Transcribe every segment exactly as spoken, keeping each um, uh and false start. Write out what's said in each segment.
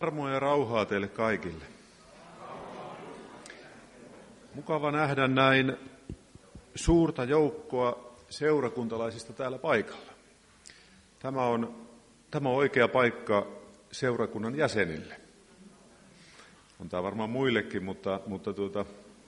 Armoa ja rauhaa teille kaikille. Mukava nähdä näin suurta joukkoa seurakuntalaisista täällä paikalla. Tämä on, tämä on oikea paikka seurakunnan jäsenille. On tämä varmaan muillekin, mutta, mutta tuota,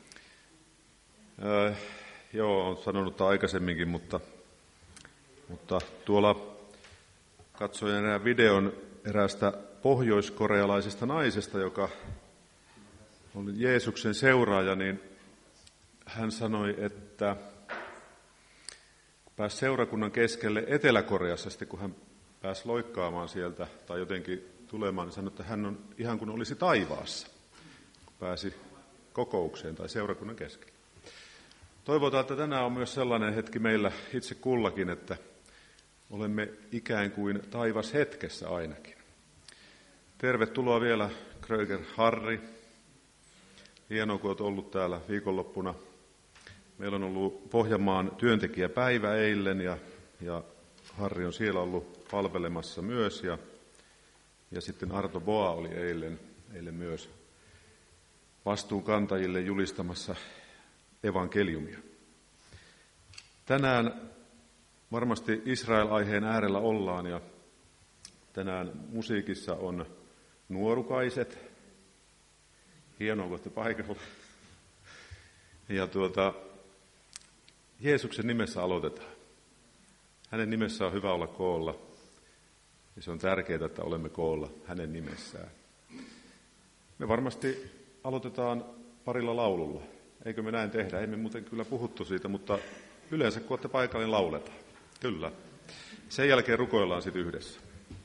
ää, joo, olen sanonut tämä aikaisemminkin, mutta, mutta tuolla katsoin erään videon eräästä pohjoiskorealaisesta naisesta, joka oli Jeesuksen seuraaja, niin hän sanoi, että kun pääsi seurakunnan keskelle Etelä-Koreassa, sitten kun hän pääsi loikkaamaan sieltä tai jotenkin tulemaan, niin sanoi, että hän on ihan kuin olisi taivaassa, kun pääsi kokoukseen tai seurakunnan keskelle. Toivotaan, että tänään on myös sellainen hetki meillä itse kullakin, että olemme ikään kuin taivashetkessä ainakin. Tervetuloa vielä Kröger Harri. Hienoa, kun olet ollut täällä viikonloppuna. Meillä on ollut Pohjanmaan työntekijäpäivä eilen ja, ja Harri on siellä ollut palvelemassa myös. Ja, ja sitten Arto Boa oli eilen, eilen myös vastuunkantajille julistamassa evankeliumia. Tänään varmasti Israel-aiheen äärellä ollaan ja tänään musiikissa on nuorukaiset. Hienoa, kun olette paikalla. Ja tuota, Jeesuksen nimessä aloitetaan. Hänen nimessä on hyvä olla koolla. Ja se on tärkeää, että olemme koolla hänen nimessään. Me varmasti aloitetaan parilla laululla. Eikö me näin tehdä? Emme muuten kyllä puhuttu siitä, mutta yleensä kun olette paikalla, niin lauletaan. Kyllä. Sen jälkeen rukoillaan sitten yhdessä.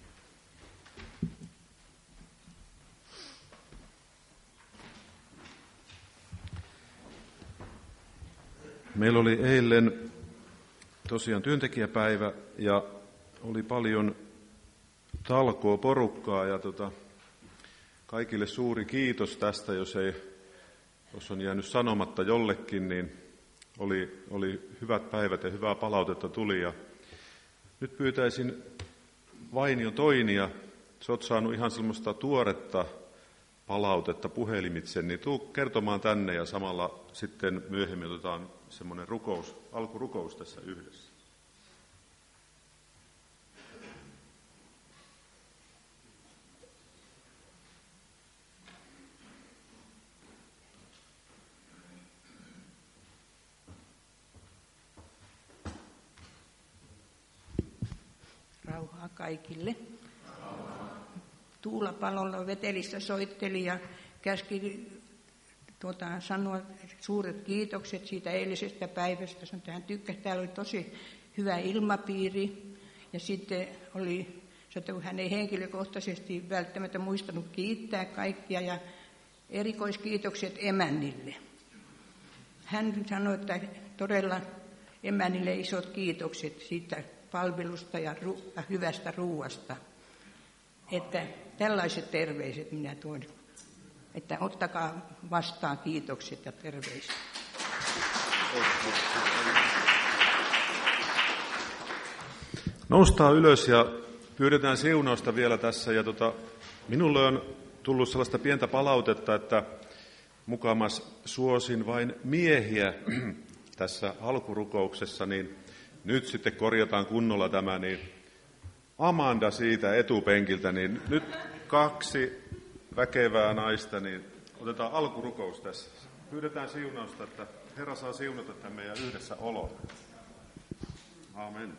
Meillä oli eilen tosiaan työntekijäpäivä ja oli paljon talkoa porukkaa ja tota, kaikille suuri kiitos tästä, jos, ei, jos on jäänyt sanomatta jollekin, niin oli, oli hyvät päivät ja hyvää palautetta tuli. Ja nyt pyytäisin Vainio Toinia, sä oot saanut ihan semmoista tuoretta palautetta puhelimitse, niin tuu kertomaan tänne ja samalla sitten myöhemmin otetaan semmoinen rukous, alkurukous tässä yhdessä. Rauhaa kaikille. Tuula Palolla Vetelissä soitteli ja käski tuota, sanoa suuret kiitokset siitä eilisestä päivästä. Sanoin, että hän tykkäsi, täällä oli tosi hyvä ilmapiiri. Ja sitten oli, että hän ei henkilökohtaisesti välttämättä muistanut kiittää kaikkia ja erikoiskiitokset emännille. Hän sanoi, että todella emännille isot kiitokset siitä palvelusta ja, ru- ja hyvästä ruuasta. Että tällaiset terveiset minä tuon, että ottakaa vastaan kiitokset ja terveiset. Noustaan ylös ja pyydetään siunausta vielä tässä. Ja tota, minulle on tullut sellaista pientä palautetta, että mukamas suosin vain miehiä tässä alkurukouksessa, niin nyt sitten korjataan kunnolla tämä, niin Amanda siitä etupenkiltä, niin nyt kaksi väkevää naista, niin otetaan alkurukous tässä. Pyydetään siunausta, että Herra saa siunata tämän meidän yhdessä olon. Amen.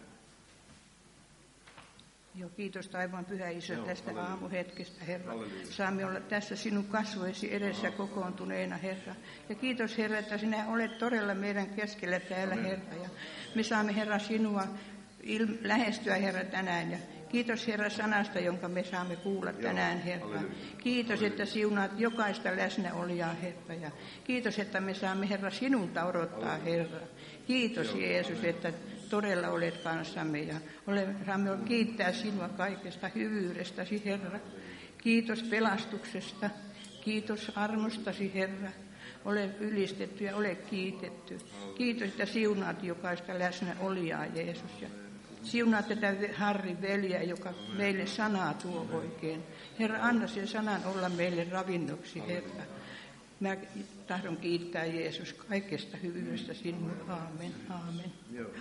Joo, kiitos taivaan pyhä Isä tästä halleluja. Aamuhetkestä, Herra. Halleluja. Saamme olla tässä sinun kasvoisi edessä kokoontuneena, Herra. Ja kiitos, Herra, että sinä olet todella meidän keskellä täällä, Amen. Herra. Ja me saamme, Herra, sinua il- lähestyä, Herra, tänään. Ja kiitos, Herra, sanasta, jonka me saamme kuulla tänään, Herra. Halleluja. Kiitos, että siunaat jokaista läsnäolijaa, Herra. Ja kiitos, että me saamme, Herra, sinulta odottaa, Herra. Kiitos, Jeesus, että todella olet kanssamme ja saamme kiittää sinua kaikesta hyvyydestäsi, Herra. Kiitos pelastuksesta, kiitos armostasi, Herra. Ole ylistetty ja ole kiitetty. Kiitos, että siunaat jokaista läsnäolijaa, Jeesus. Ja Siunaa tätä Harrin veliä, joka meille sanaa tuo oikein. Herra, anna sen sanan olla meille ravinnoksi, Herra. Mä tahdon kiittää Jeesus kaikesta hyvyydestä sinulle. Aamen. Aamen.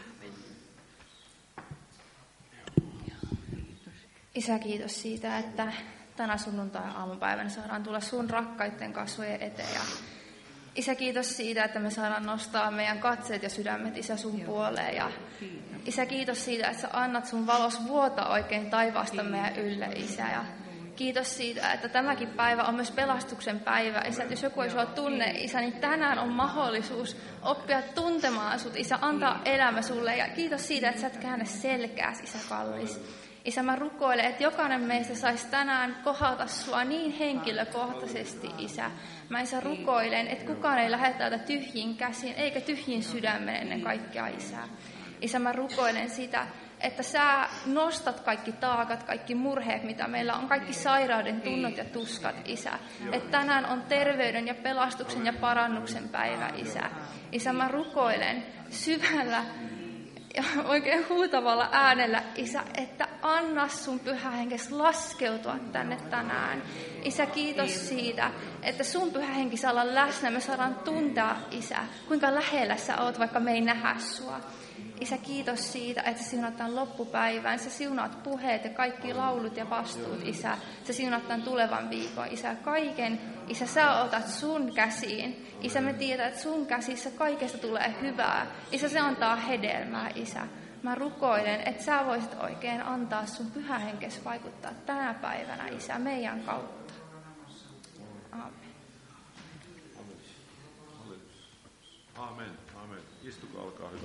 Isä, kiitos siitä, että tänä sunnuntai-aamupäivänä saadaan tulla sun rakkaiden kasvojen eteen. Ja Isä, kiitos siitä, että me saadaan nostaa meidän katseet ja sydämet, Isä, sun puoleen. Ja Isä, kiitos siitä, että sä annat sun valos vuota oikein taivaasta meidän ylle, Isä. Ja kiitos siitä, että tämäkin päivä on myös pelastuksen päivä. Isä, että jos joku ei sua tunne, Isä, niin tänään on mahdollisuus oppia tuntemaan sut, Isä, antaa elämä sulle. Ja kiitos siitä, että sä et käännä selkääs, Isä kallis. Isä, mä rukoilen, että jokainen meistä saisi tänään kohdata sua niin henkilökohtaisesti, Isä. Mä, Isä, rukoilen, että kukaan ei lähde täältä tyhjiin käsiin, eikä tyhjiin sydämen ennen kaikkea, Isä. Isä, mä rukoilen sitä, että sä nostat kaikki taakat, kaikki murheet, mitä meillä on, kaikki sairauden tunnot ja tuskat, Isä. Että tänään on terveyden ja pelastuksen ja parannuksen päivä, Isä. Isä, mä rukoilen syvällä ja oikein huutavalla äänellä, Isä, että anna sun pyhä henkes laskeutua tänne tänään. Isä, kiitos siitä, että sun pyhä henki saa olla läsnä. Me saadaan tuntea, Isä, kuinka lähellä sä oot, vaikka me ei nähdä sua. Isä, kiitos siitä, että sä siunaat tämän loppupäivän. Sä siunaat puheet ja kaikki laulut ja vastuut, Isä. Sä siunaat tämän tulevan viikon, Isä. Kaiken, Isä, sä otat sun käsiin. Isä, me tiedät, että sun käsissä kaikesta tulee hyvää. Isä, se antaa hedelmää, Isä. Mä rukoilen, että sä voisit oikein antaa sun pyhä henkes vaikuttaa tänä päivänä, Isä, meidän kautta. Aamen. Aamen. Aamen. Istukaa, olkaa hyvä.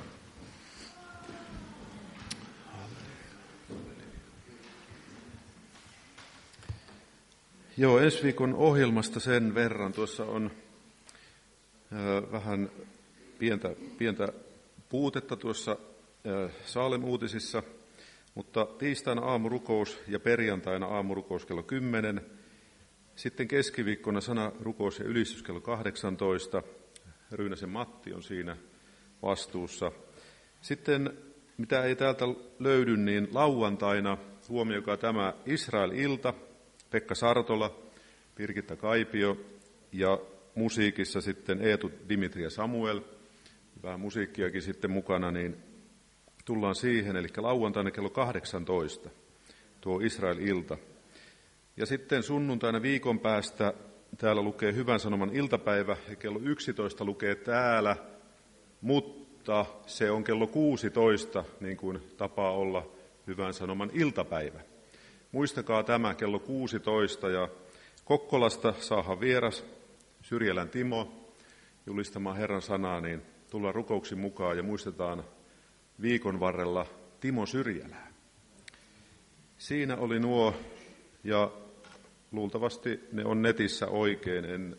Joo, ensi viikon ohjelmasta sen verran. Tuossa on äh, vähän pientä, pientä puutetta tuossa äh, Saalem-uutisissa, mutta tiistaina aamurukous ja perjantaina aamurukous kello kymmenen. Sitten keskiviikkona sanarukous ja ylistys kello kahdeksantoista. Ryynäsen Matti on siinä vastuussa. Sitten, mitä ei täältä löydy, niin lauantaina huomioikaa tämä Israel-ilta. Pekka Sartola, Birgitta Kaipio ja musiikissa sitten Eetu, Dimitri ja Samuel. Vähän musiikkiakin sitten mukana, niin tullaan siihen, eli lauantaina kello kahdeksantoista, tuo Israel-ilta. Ja sitten sunnuntaina viikon päästä täällä lukee Hyvän sanoman iltapäivä ja kello yksitoista lukee täällä, mutta se on kello kuusitoista, niin kuin tapaa olla Hyvän sanoman iltapäivä. Muistakaa tämä kello kuusitoista ja Kokkolasta saadaan vieras Syrjälän Timo julistamaan Herran sanaa, niin tullaan rukouksiin mukaan ja muistetaan viikon varrella Timo Syrjälää. Siinä oli nuo ja luultavasti ne on netissä oikein, en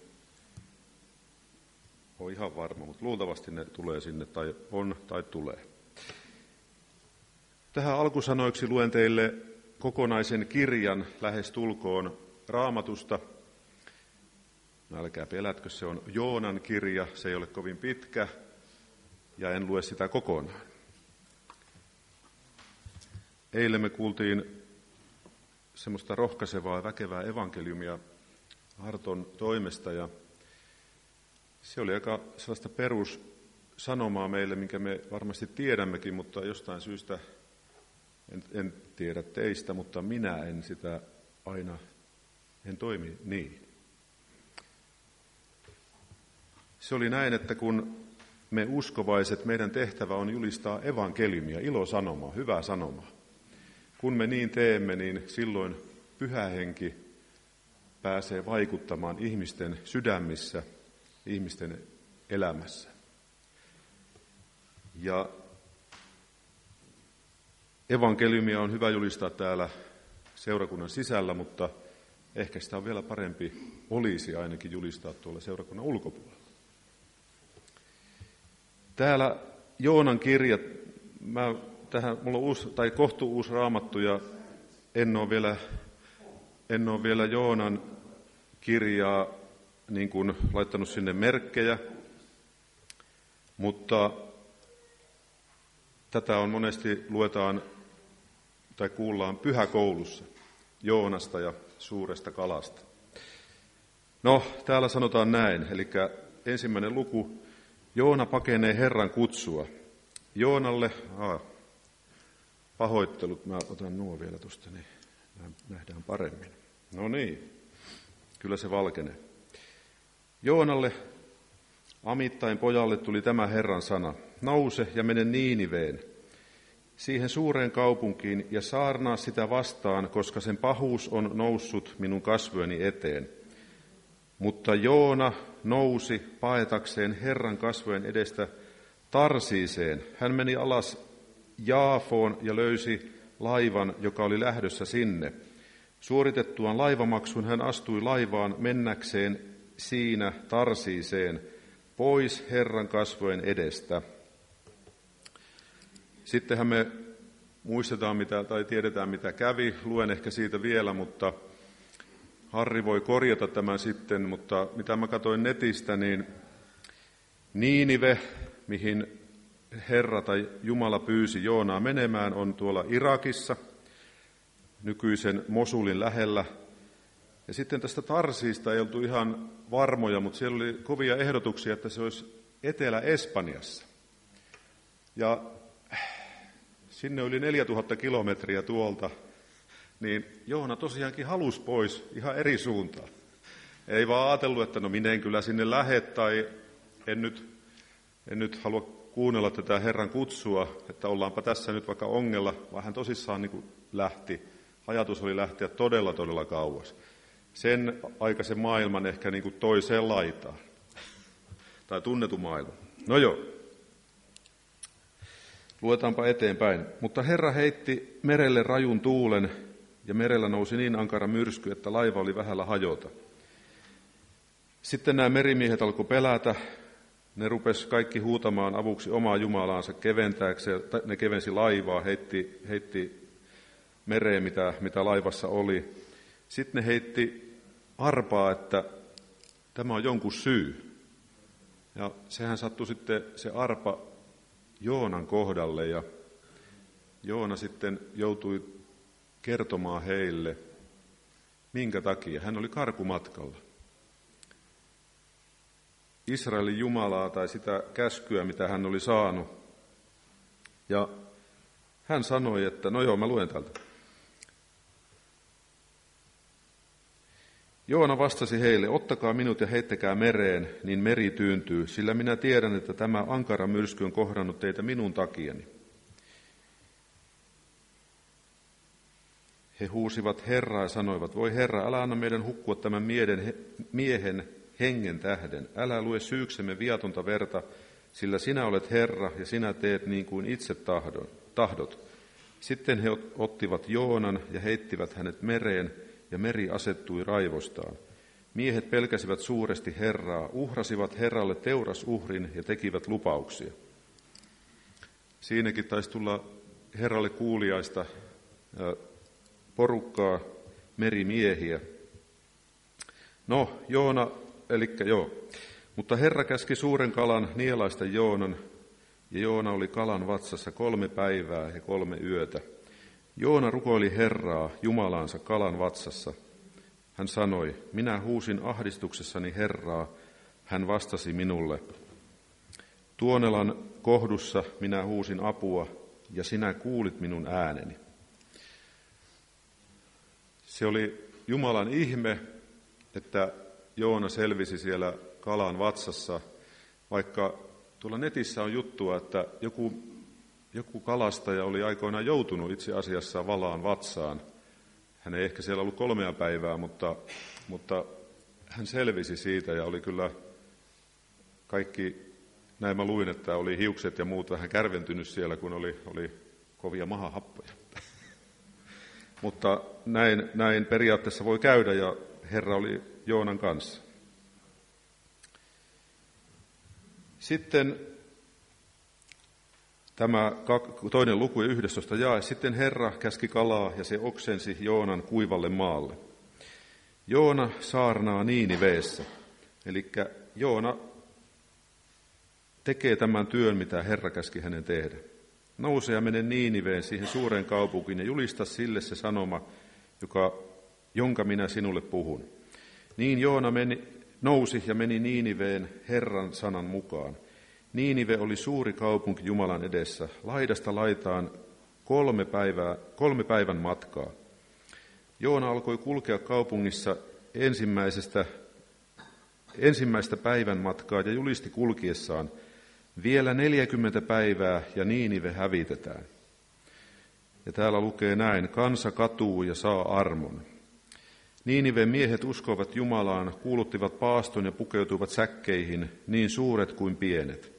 ole ihan varma, mutta luultavasti ne tulee sinne tai on tai tulee. Tähän alkusanoiksi luen teille kokonaisen kirjan lähes tulkoon Raamatusta. Älkää pelätkö, se on Joonan kirja, se ei ole kovin pitkä ja en lue sitä kokonaan. Eilen me kuultiin semmoista rohkaisevaa ja väkevää evankeliumia Harton toimesta ja se oli aika sellaista perussanomaa meille, minkä me varmasti tiedämmekin, mutta jostain syystä En, en tiedä teistä, mutta minä en sitä aina, en toimi niin. Se oli näin, että kun me uskovaiset, meidän tehtävä on julistaa evankeliumia, ilosanomaa, hyvää sanomaa. Kun me niin teemme, niin silloin Pyhä Henki pääsee vaikuttamaan ihmisten sydämissä, ihmisten elämässä. Ja evankeliumia on hyvä julistaa täällä seurakunnan sisällä, mutta ehkä sitä on vielä parempi olisi ainakin julistaa tuolla seurakunnan ulkopuolella. Täällä Joonan kirja, mä tähän, mulla on uusi, tai kohtu uusi raamattu ja en ole vielä, en ole vielä Joonan kirjaa niin kuin laittanut sinne merkkejä, mutta tätä on monesti luetaan tai kuullaan pyhäkoulussa Joonasta ja suuresta kalasta. No, täällä sanotaan näin, eli ensimmäinen luku, Joona pakenee Herran kutsua. Joonalle, aa, pahoittelut, mä otan nuo vielä tuosta, niin nähdään paremmin. No niin, kyllä se valkenee. Joonalle, Amittain pojalle, tuli tämä Herran sana. Nouse ja mene Niiniveen, siihen suureen kaupunkiin, ja saarnaa sitä vastaan, koska sen pahuus on noussut minun kasvojeni eteen. Mutta Joona nousi paetakseen Herran kasvojen edestä Tarsiiseen. Hän meni alas Jaafoon ja löysi laivan, joka oli lähdössä sinne. Suoritettuaan laivamaksun hän astui laivaan mennäkseen siinä Tarsiiseen, pois Herran kasvojen edestä. Sittenhän me muistetaan mitä, tai tiedetään mitä kävi, luen ehkä siitä vielä, mutta Harri voi korjata tämän sitten, mutta mitä mä katsoin netistä, niin Niinive, mihin Herra tai Jumala pyysi Joonaa menemään, on tuolla Irakissa, nykyisen Mosulin lähellä. Ja sitten tästä Tarsiista ei oltu ihan varmoja, mutta siellä oli kovia ehdotuksia, että se olisi Etelä-Espanjassa. Ja sinne yli neljätuhatta kilometriä tuolta, niin Joona tosiaankin halusi pois ihan eri suuntaan. Ei vaan ajatellut, että no minä en kyllä sinne lähde tai en nyt, en nyt halua kuunnella tätä Herran kutsua, että ollaanpa tässä nyt vaikka ongella, vaan hän tosissaan niin kuin lähti. Ajatus oli lähteä todella, todella kauas. Sen aikaisen maailman ehkä niin kuin toiseen laitaan. Tai tunnetun maailman. No joo. Luetaanpa eteenpäin. Mutta Herra heitti merelle rajun tuulen, ja merellä nousi niin ankara myrsky, että laiva oli vähällä hajota. Sitten nämä merimiehet alkoi pelätä. Ne rupesi kaikki huutamaan avuksi omaa Jumalaansa keventääkseen. Ne kevensi laivaa, heitti, heitti mereen, mitä, mitä laivassa oli. Sitten ne heitti arpaa, että tämä on jonkun syy. Ja sehän sattui sitten se arpa Joonan kohdalle, ja Joona sitten joutui kertomaan heille, minkä takia. Hän oli karkumatkalla. Israelin Jumalaa tai sitä käskyä, mitä hän oli saanut. Ja hän sanoi, että no joo, mä luen täältä. Joona vastasi heille, ottakaa minut ja heittäkää mereen, niin meri tyyntyy, sillä minä tiedän, että tämä ankara myrsky on kohdannut teitä minun takiani. He huusivat Herraa ja sanoivat, voi Herra, älä anna meidän hukkua tämän miehen, miehen hengen tähden. Älä lue syyksemme viatonta verta, sillä sinä olet Herra ja sinä teet niin kuin itse tahdon, tahdot. Sitten he ottivat Joonan ja heittivät hänet mereen, ja meri asettui raivostaan. Miehet pelkäsivät suuresti Herraa, uhrasivat Herralle teurasuhrin ja tekivät lupauksia. Siinäkin taisi tulla Herralle kuuliaista porukkaa, merimiehiä. No, Joona, eli joo. Mutta Herra käski suuren kalan nielaista Joonan, ja Joona oli kalan vatsassa kolme päivää ja kolme yötä. Joona rukoili Herraa, Jumalaansa kalan vatsassa. Hän sanoi, minä huusin ahdistuksessani Herraa, hän vastasi minulle. Tuonelan kohdussa minä huusin apua, ja sinä kuulit minun ääneni. Se oli Jumalan ihme, että Joona selvisi siellä kalan vatsassa, vaikka tuolla netissä on juttua, että joku, joku kalastaja oli aikoinaan joutunut itse asiassa valaan vatsaan. Hän ei ehkä siellä ollut kolmea päivää, mutta, mutta hän selvisi siitä ja oli kyllä kaikki, näin mä luin, että oli hiukset ja muut vähän kärventynyt siellä, kun oli, oli kovia mahahappoja. Mutta näin, näin periaatteessa voi käydä ja Herra oli Joonan kanssa. Sitten tämä toinen luku ja yhdestoista jae. Sitten Herra käski kalaa ja se oksensi Joonan kuivalle maalle. Joona saarnaa Niiniveessä. Eli Joona tekee tämän työn, mitä Herra käski hänen tehdä. nouse ja mene Niiniveen, siihen suureen kaupunkiin, ja julista sille se sanoma, joka, jonka minä sinulle puhun. Niin Joona meni, nousi ja meni Niiniveen Herran sanan mukaan. Niinive oli suuri kaupunki Jumalan edessä, laidasta laitaan kolme, päivää, kolme päivän matkaa. Joona alkoi kulkea kaupungissa ensimmäisestä, ensimmäistä päivän matkaa ja julisti kulkiessaan, vielä neljäkymmentä päivää ja Niinive hävitetään. Ja täällä lukee näin, kansa katuu ja saa armon. Niiniven miehet uskoivat Jumalaan, kuuluttivat paaston ja pukeutuivat säkkeihin, niin suuret kuin pienet.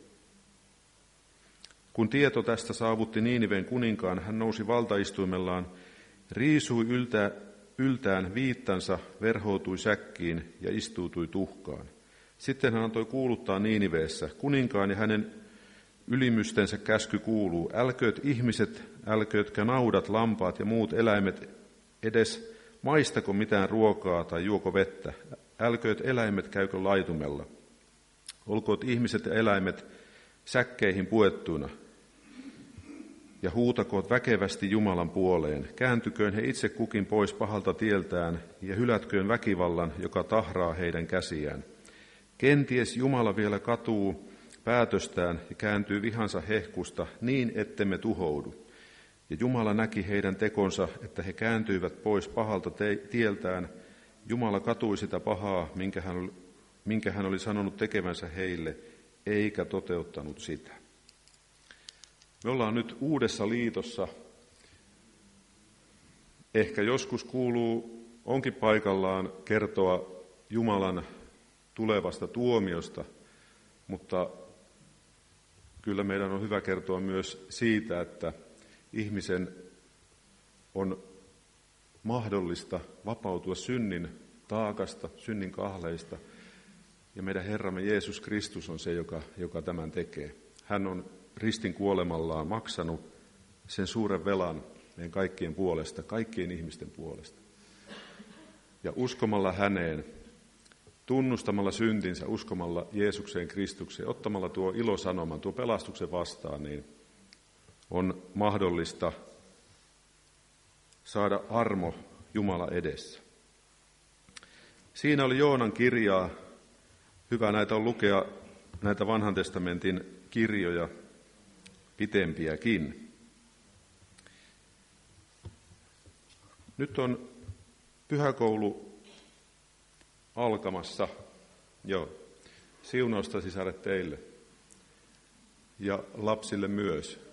Kun tieto tästä saavutti Niiniven kuninkaan, hän nousi valtaistuimellaan, riisui yltä, yltään viittansa, verhoutui säkkiin ja istuutui tuhkaan. Sitten hän antoi kuuluttaa Niiniveessä, kuninkaan ja hänen ylimystensä käsky kuuluu, älkööt ihmiset, älköötkä naudat, lampaat ja muut eläimet edes maistako mitään ruokaa tai juoko vettä, älkööt eläimet käykö laitumella. Olkoot ihmiset ja eläimet säkkeihin puettuina ja huutakoot väkevästi Jumalan puoleen. Kääntyköön he itse kukin pois pahalta tieltään ja hylätköön väkivallan, joka tahraa heidän käsiään. Kenties Jumala vielä katuu päätöstään ja kääntyy vihansa hehkusta niin, ettemme tuhoudu. Ja Jumala näki heidän tekonsa, että he kääntyivät pois pahalta tieltään. Jumala katui sitä pahaa, minkä hän, minkä hän oli sanonut tekevänsä heille, eikä toteuttanut sitä. Me ollaan nyt uudessa liitossa. Ehkä joskus kuuluu, onkin paikallaan kertoa Jumalan tulevasta tuomiosta, mutta kyllä meidän on hyvä kertoa myös siitä, että ihmisen on mahdollista vapautua synnin taakasta, synnin kahleista, ja meidän Herramme Jeesus Kristus on se, joka, joka tämän tekee. Hän on ristin kuolemallaan maksanut sen suuren velan meidän kaikkien puolesta, kaikkien ihmisten puolesta. Ja uskomalla häneen, tunnustamalla syntinsä, uskomalla Jeesukseen Kristukseen, ottamalla tuo ilosanoman, tuo pelastuksen vastaan, niin on mahdollista saada armo Jumala edessä. Siinä oli Joonan kirjaa. Hyvä näitä on lukea, näitä vanhan testamentin kirjoja, pitempiäkin. Nyt on pyhäkoulu alkamassa. Joo. Siunausta sisaret teille ja lapsille myös.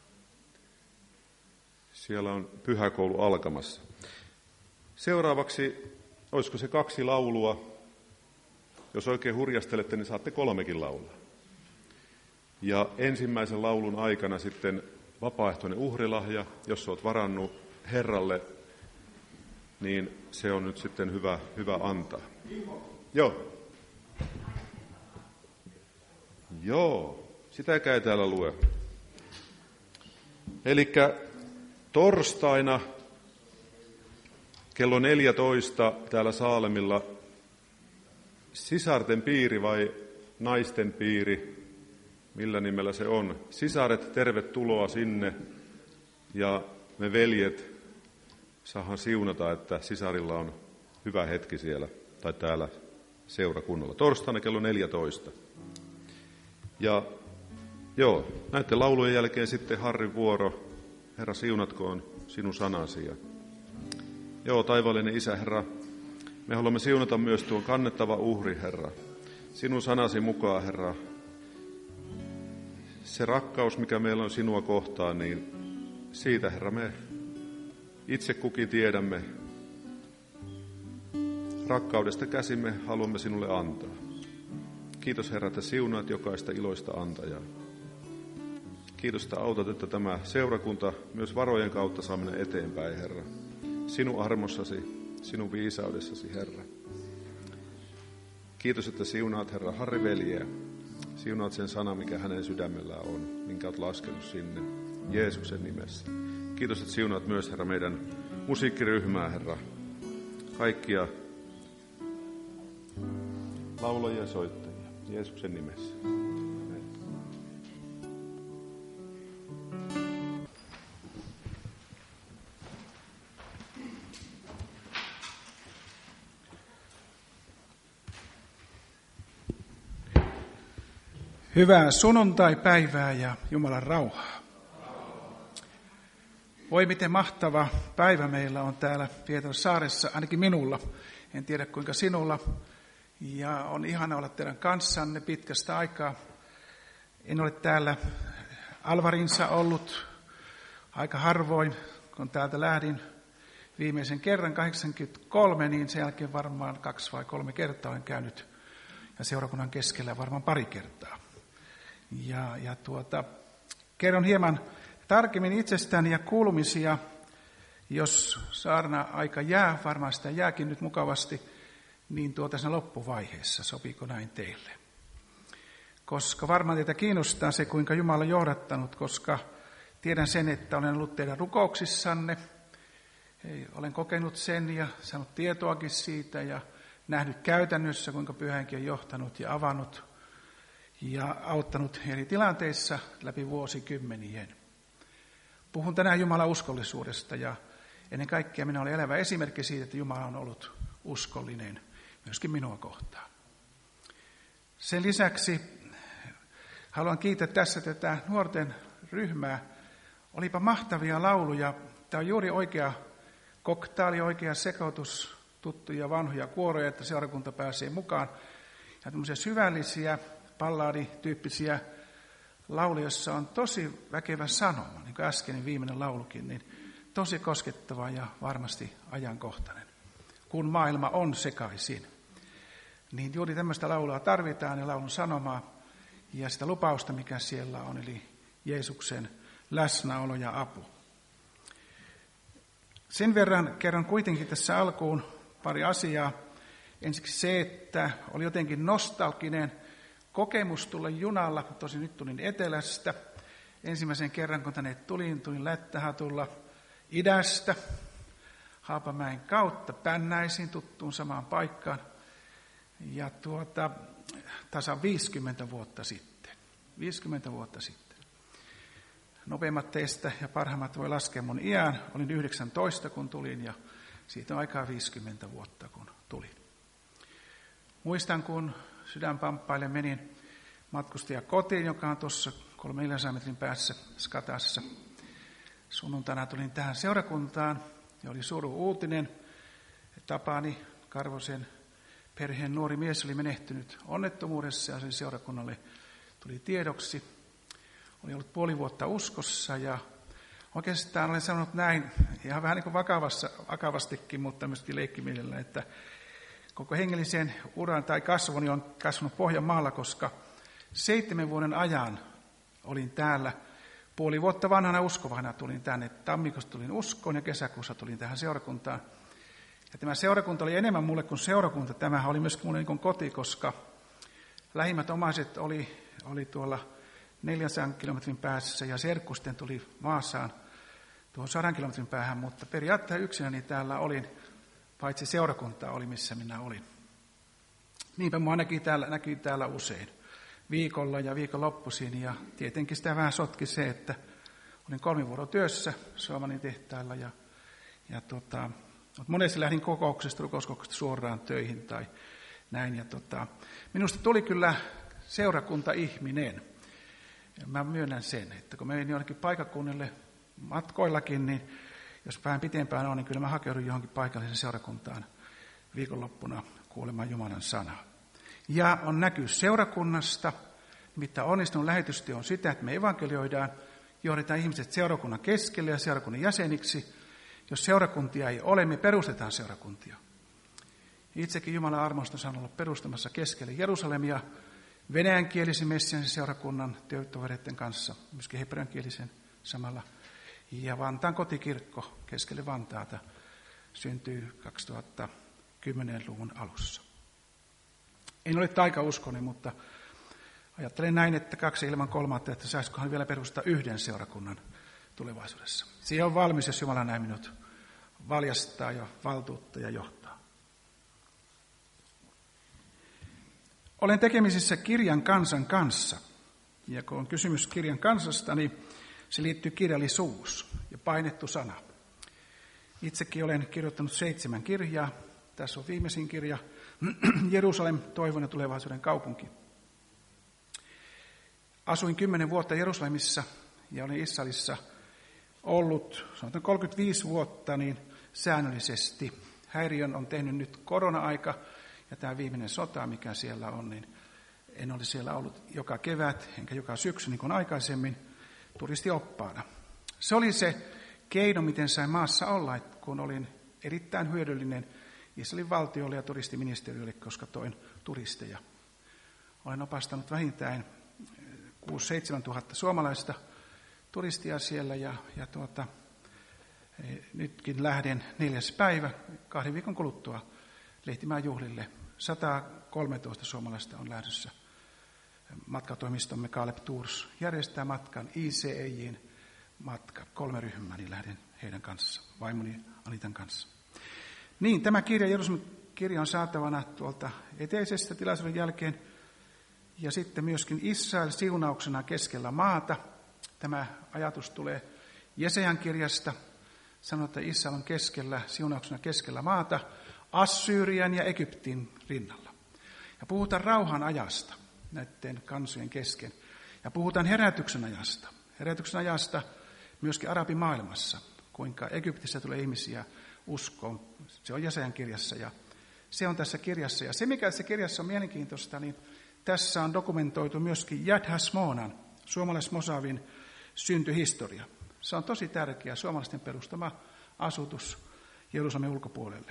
Siellä on pyhäkoulu alkamassa. Seuraavaksi, olisiko se kaksi laulua? Jos oikein hurjastelette, niin saatte kolmekin laulaa. Ja ensimmäisen laulun aikana sitten vapaaehtoinen uhrilahja, jos olet varannut Herralle, niin se on nyt sitten hyvä, hyvä antaa. Joo. Joo, sitäkään ei täällä lue. Elikkä torstaina kello neljätoista täällä Saalemilla sisarten piiri vai naisten piiri, millä nimellä se on. Sisaret, tervetuloa sinne ja me veljet saahan siunata, että sisarilla on hyvä hetki siellä tai täällä seurakunnalla. Torstaina kello neljätoista. Ja joo, näiden laulujen jälkeen sitten Harrin vuoro. Herra, siunatkoon sinun sanasi. Ja joo, taivaallinen Isä, Herra, me haluamme siunata myös tuon kannettava uhri, Herra. Sinun sanasi mukaan, Herra, se rakkaus, mikä meillä on sinua kohtaan, niin siitä, Herra, me itse kukin tiedämme. Rakkaudesta käsimme haluamme sinulle antaa. Kiitos, Herra, että siunaat jokaista iloista antajaa. Kiitos, että autat, että tämä seurakunta myös varojen kautta saa mennä eteenpäin, Herra. Sinun armossasi, sinun viisaudessasi, Herra. Kiitos, että siunaat, Herra, Harri veljeä. Siunaat sen sana, mikä hänen sydämellään on, minkä olet laskenut sinne, Jeesuksen nimessä. Kiitos, että siunaat myös, Herra, meidän musiikkiryhmää, Herra. Kaikkia laulajia ja soittajia, Jeesuksen nimessä. Amen. Hyvää sunnuntaipäivää ja Jumalan rauhaa. Voi miten mahtava päivä meillä on täällä Pietarsaaressa, ainakin minulla. En tiedä kuinka sinulla. Ja on ihana olla teidän kanssanne pitkästä aikaa. En ole täällä Alvarinsa ollut aika harvoin, kun täältä lähdin viimeisen kerran kahdeksankymmentäkolme, niin sen jälkeen varmaan kaksi vai kolme kertaa olen käynyt ja seurakunnan keskellä varmaan pari kertaa. Ja, ja tuota, kerron hieman tarkemmin itsestäni ja kuulumisia, jos saarna-aika jää, varmaan sitä jääkin nyt mukavasti, niin tuota siinä loppuvaiheessa, sopiiko näin teille? Koska varmaan teitä kiinnostaa se, kuinka Jumala on johdattanut, koska tiedän sen, että olen ollut teidän rukouksissanne, olen kokenut sen ja saanut tietoakin siitä ja nähnyt käytännössä, kuinka Pyhä Henki on johtanut ja avannut ja auttanut eri tilanteissa läpi vuosikymmenien. Puhun tänään Jumalan uskollisuudesta ja ennen kaikkea minä olen elävä esimerkki siitä, että Jumala on ollut uskollinen myöskin minua kohtaan. Sen lisäksi haluan kiittää tässä tätä nuorten ryhmää. Olipa mahtavia lauluja. Tämä on juuri oikea koktaali, oikea sekoitus, tuttuja vanhoja kuoroja, että seurakunta pääsee mukaan. Ja tämmöisiä syvällisiä, ballaadityyppisiä lauluja, joissa on tosi väkevä sanoma, niin kuin äskeinen viimeinen laulukin, niin tosi koskettava ja varmasti ajankohtainen. Kun maailma on sekaisin, niin juuri tämmöistä laulua tarvitaan ja laulun sanomaa ja sitä lupausta, mikä siellä on, eli Jeesuksen läsnäolo ja apu. Sen verran kerron kuitenkin tässä alkuun pari asiaa. Ensiksi se, että oli jotenkin nostalginen kokemus tulla junalla, tosin nyt tulin etelästä. Ensimmäisen kerran, kun tänne tulin, tulin Lättähatulla idästä, Haapamäen kautta Pännäisiin, tuttuun samaan paikkaan. Ja tuota, tasan viisikymmentä vuotta sitten. viisikymmentä vuotta sitten. Nopeimmat teistä ja parhaimmat voi laskea mun iän. Olin yhdeksäntoista, kun tulin, ja siitä on aikaa viisikymmentä vuotta, kun tulin. Muistan, kun Sydänpamppaille menin matkustia kotiin, joka on tuossa kolme neljäsataa metrin päässä Skatassa. Sunnuntaina tulin tähän seurakuntaan, ja oli suru uutinen. Tapani Karvosen perheen nuori mies oli menehtynyt onnettomuudessa, ja sen seurakunnalle tuli tiedoksi. Olin ollut puoli vuotta uskossa, ja oikeastaan olen sanonut näin, ihan vähän niin kuin vakavassa, vakavastikin, mutta myöskin leikkimielellä, että koko hengellisen uran tai kasvuni on kasvanut Pohjanmaalla, koska seitsemän vuoden ajan olin täällä. Puoli vuotta vanhana uskovana tulin tänne. Tammikuussa tulin uskoon ja kesäkuussa tulin tähän seurakuntaan. Ja tämä seurakunta oli enemmän mulle kuin seurakunta. Tämähän oli myös mulle niin kuin koti, koska lähimmät omaiset oli, oli tuolla neljänsadan kilometrin päässä ja serkku sitten tuli Vaasaan tuohon sadan kilometrin päähän, mutta periaatteessa yksinäni täällä olin, paitsi seurakuntaa oli, missä minä olin. Niinpä minua näki täällä, näki täällä usein, viikolla ja viikonloppuisin, ja tietenkin sitä vähän sotki se, että olin kolmivuorotyössä Suomanin tehtailla, ja, ja tota, monesti lähdin kokouksesta, rukouskokouksesta suoraan töihin tai näin, ja tota, minusta tuli kyllä seurakunta-ihminen. Mä myönnän sen, että kun menin jonnekin paikakunnille matkoillakin, niin jos vähän pitempään on, niin kyllä mä hakeudun johonkin paikalliseen seurakuntaan viikonloppuna kuulemaan Jumalan sanaa. Ja on näky seurakunnasta, nimittäin onnistunut lähetystyö on sitä, että me evankelioidaan, johdetaan ihmiset seurakunnan keskelle ja seurakunnan jäseniksi. Jos seurakuntia ei ole, me perustetaan seurakuntia. Itsekin Jumalan armosta saan olla perustamassa keskelle Jerusalemia venäjänkielisen messiansen seurakunnan työtovereiden kanssa, myöskin hebreankielisen samalla. Ja Vantaan kotikirkko keskelle Vantaata syntyi kaksituhattakymmenen-luvun alussa. En ole taikauskonen, mutta ajattelen näin, että kaksi ilman kolmatta, että saisikohan vielä perustaa yhden seurakunnan tulevaisuudessa. Siihen on valmis, jos Jumala näin minut valjastaa ja valtuutta ja johtaa. Olen tekemisissä kirjan kansan kanssa, ja kun on kysymys kirjan kansasta, niin se liittyy kirjallisuus ja painettu sana. Itsekin olen kirjoittanut seitsemän kirjaa. Tässä on viimeisin kirja, Jerusalem, toivon ja tulevaisuuden kaupunki. asuin kymmenen vuotta Jerusalemissa ja olin Israelissa ollut, sanotaan kolmekymmentäviisi vuotta, niin säännöllisesti. Häiriön on tehnyt nyt korona-aika ja tämä viimeinen sota, mikä siellä on, niin en ole siellä ollut joka kevät enkä joka syksy niin kuin aikaisemmin turistioppaana. Se oli se keino, miten sain maassa olla, että kun olin erittäin hyödyllinen Israelin valtiolle ja turistiministeriölle, koska toin turisteja. Olen opastanut vähintään kuusi seitsemän tuhatta suomalaista turistia siellä ja, ja tuota, nytkin lähden neljäs päivä kahden viikon kuluttua Lehtimäen juhlille. sata kolmetoista suomalaista on lähdössä. Matkatoimistomme Caleb Tours järjestää matkan I C E J:n matka. Kolme ryhmää, niin lähden heidän kanssa, vaimoni Anitan kanssa. Niin, tämä kirja, Jerusalemin kirja on saatavana tuolta eteisestä tilaisuuden jälkeen. Ja sitten myöskin Israel siunauksena keskellä maata. Tämä ajatus tulee Jesajan kirjasta. Sanotaan, että Israel on keskellä, siunauksena keskellä maata, Assyrian ja Egyptin rinnalla. Ja puhutaan rauhan ajasta näiden kansojen kesken. Ja puhutaan herätyksen ajasta. Herätyksen ajasta myöskin arabimaailmassa, kuinka Egyptissä tulee ihmisiä uskoon. Se on Jesajan kirjassa ja se on tässä kirjassa. Ja se, mikä tässä kirjassa on mielenkiintoista, niin tässä on dokumentoitu myöskin Yad HaShmonan, suomalais-Mosavin syntyhistoria. Se on tosi tärkeä suomalaisten perustama asutus Jerusalemin ulkopuolelle.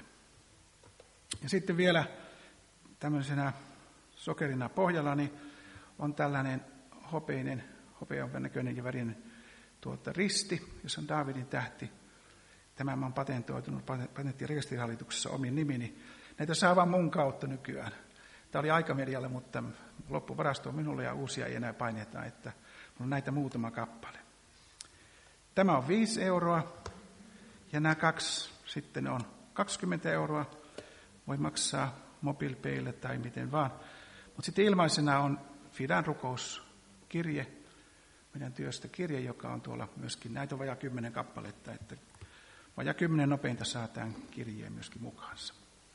Ja sitten vielä tämmöisenä sokerina pohjalla niin on tällainen hopeinen, hopean näköinen ja värinen tuota, risti, jossa on Daavidin tähti. Tämä mä oon patentoitunut patenttirekisterihallituksessa omin nimini. Näitä saa vaan mun kautta nykyään. Tämä oli aikamedialle, mutta loppuvarasto on minulle ja uusia ei enää paineta, että on näitä muutama kappale. Tämä on viisi euroa ja nämä kaksi sitten on kaksikymmentä euroa. Voi maksaa mobiilpeille tai miten vaan. Mutta sitten ilmaisena on Fidan rukouskirje, meidän työstä kirje, joka on tuolla myöskin, näitä on vajaa kymmenen kappaletta, että vajaa kymmenen nopeinta saa tämän kirjeen myöskin mukaansa.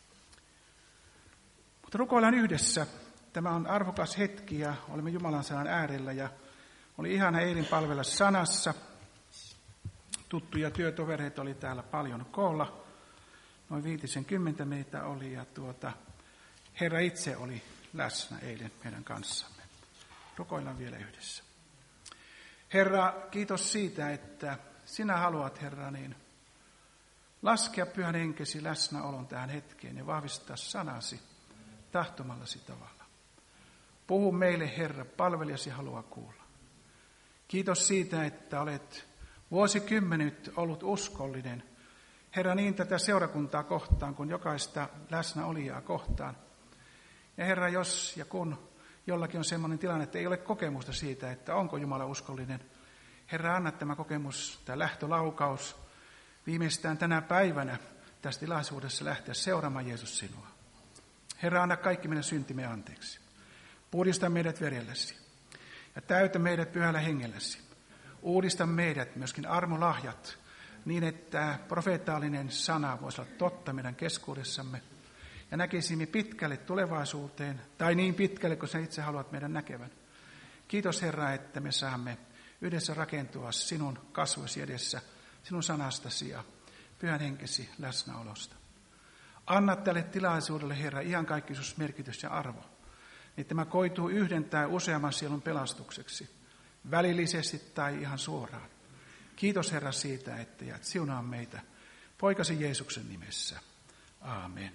Mutta rukoillaan yhdessä. Tämä on arvokas hetki ja olemme Jumalan sanan äärellä ja oli ihana eilen palvella sanassa. Tuttuja työtovereita oli täällä paljon koolla. Noin viitisen kymmentä meitä oli ja tuota, Herra itse oli läsnä eilen meidän kanssamme. Rukoillaan vielä yhdessä. Herra, kiitos siitä, että sinä haluat, Herra, niin laskea Pyhän Henkesi läsnäolon tähän hetkeen ja vahvistaa sanasi tahtomallasi tavalla. Puhu meille, Herra, palvelijasi haluaa kuulla. Kiitos siitä, että olet vuosikymmenet ollut uskollinen, Herra, niin tätä seurakuntaa kohtaan kuin jokaista läsnäolijaa kohtaan. Ja Herra, jos ja kun jollakin on sellainen tilanne, että ei ole kokemusta siitä, että onko Jumala uskollinen, Herra, anna tämä kokemus, tämä lähtölaukaus, viimeistään tänä päivänä tässä tilaisuudessa lähteä seuraamaan Jeesus sinua. Herra, anna kaikki meidän syntimme anteeksi. Puhdista meidät verelläsi ja täytä meidät pyhällä hengelläsi. Uudista meidät myöskin armolahjat niin, että profeetaalinen sana voisi olla totta meidän keskuudessamme ja näkisimme pitkälle tulevaisuuteen tai niin pitkälle, kun sä itse haluat meidän näkevän. Kiitos Herra, että me saamme yhdessä rakentua sinun kasvoisi edessä, sinun sanastasi ja pyhän henkesi läsnäolosta. Anna tälle tilaisuudelle, Herra, iankaikkisuusmerkitys ja arvo, niin tämä koituu yhden tai useamman sielun pelastukseksi, välillisesti tai ihan suoraan. Kiitos Herra siitä, että jäät siunaa meitä poikasi Jeesuksen nimessä. Aamen.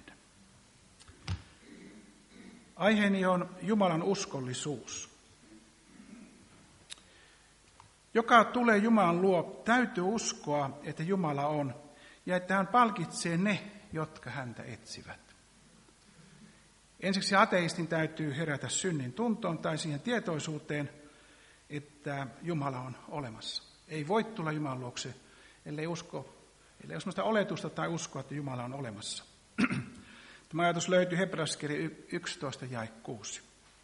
Aiheeni on Jumalan uskollisuus. Joka tulee Jumalan luo, täytyy uskoa, että Jumala on ja että hän palkitsee ne, jotka häntä etsivät. Ensiksi ateistin täytyy herätä synnin tuntoon tai siihen tietoisuuteen, että Jumala on olemassa. Ei voi tulla Jumalan luokse, ellei usko, ellei ole sellaista oletusta tai uskoa, että Jumala on olemassa. Tämä ajatus löytyy Hebrealaiskirja yksitoista jae kuusi.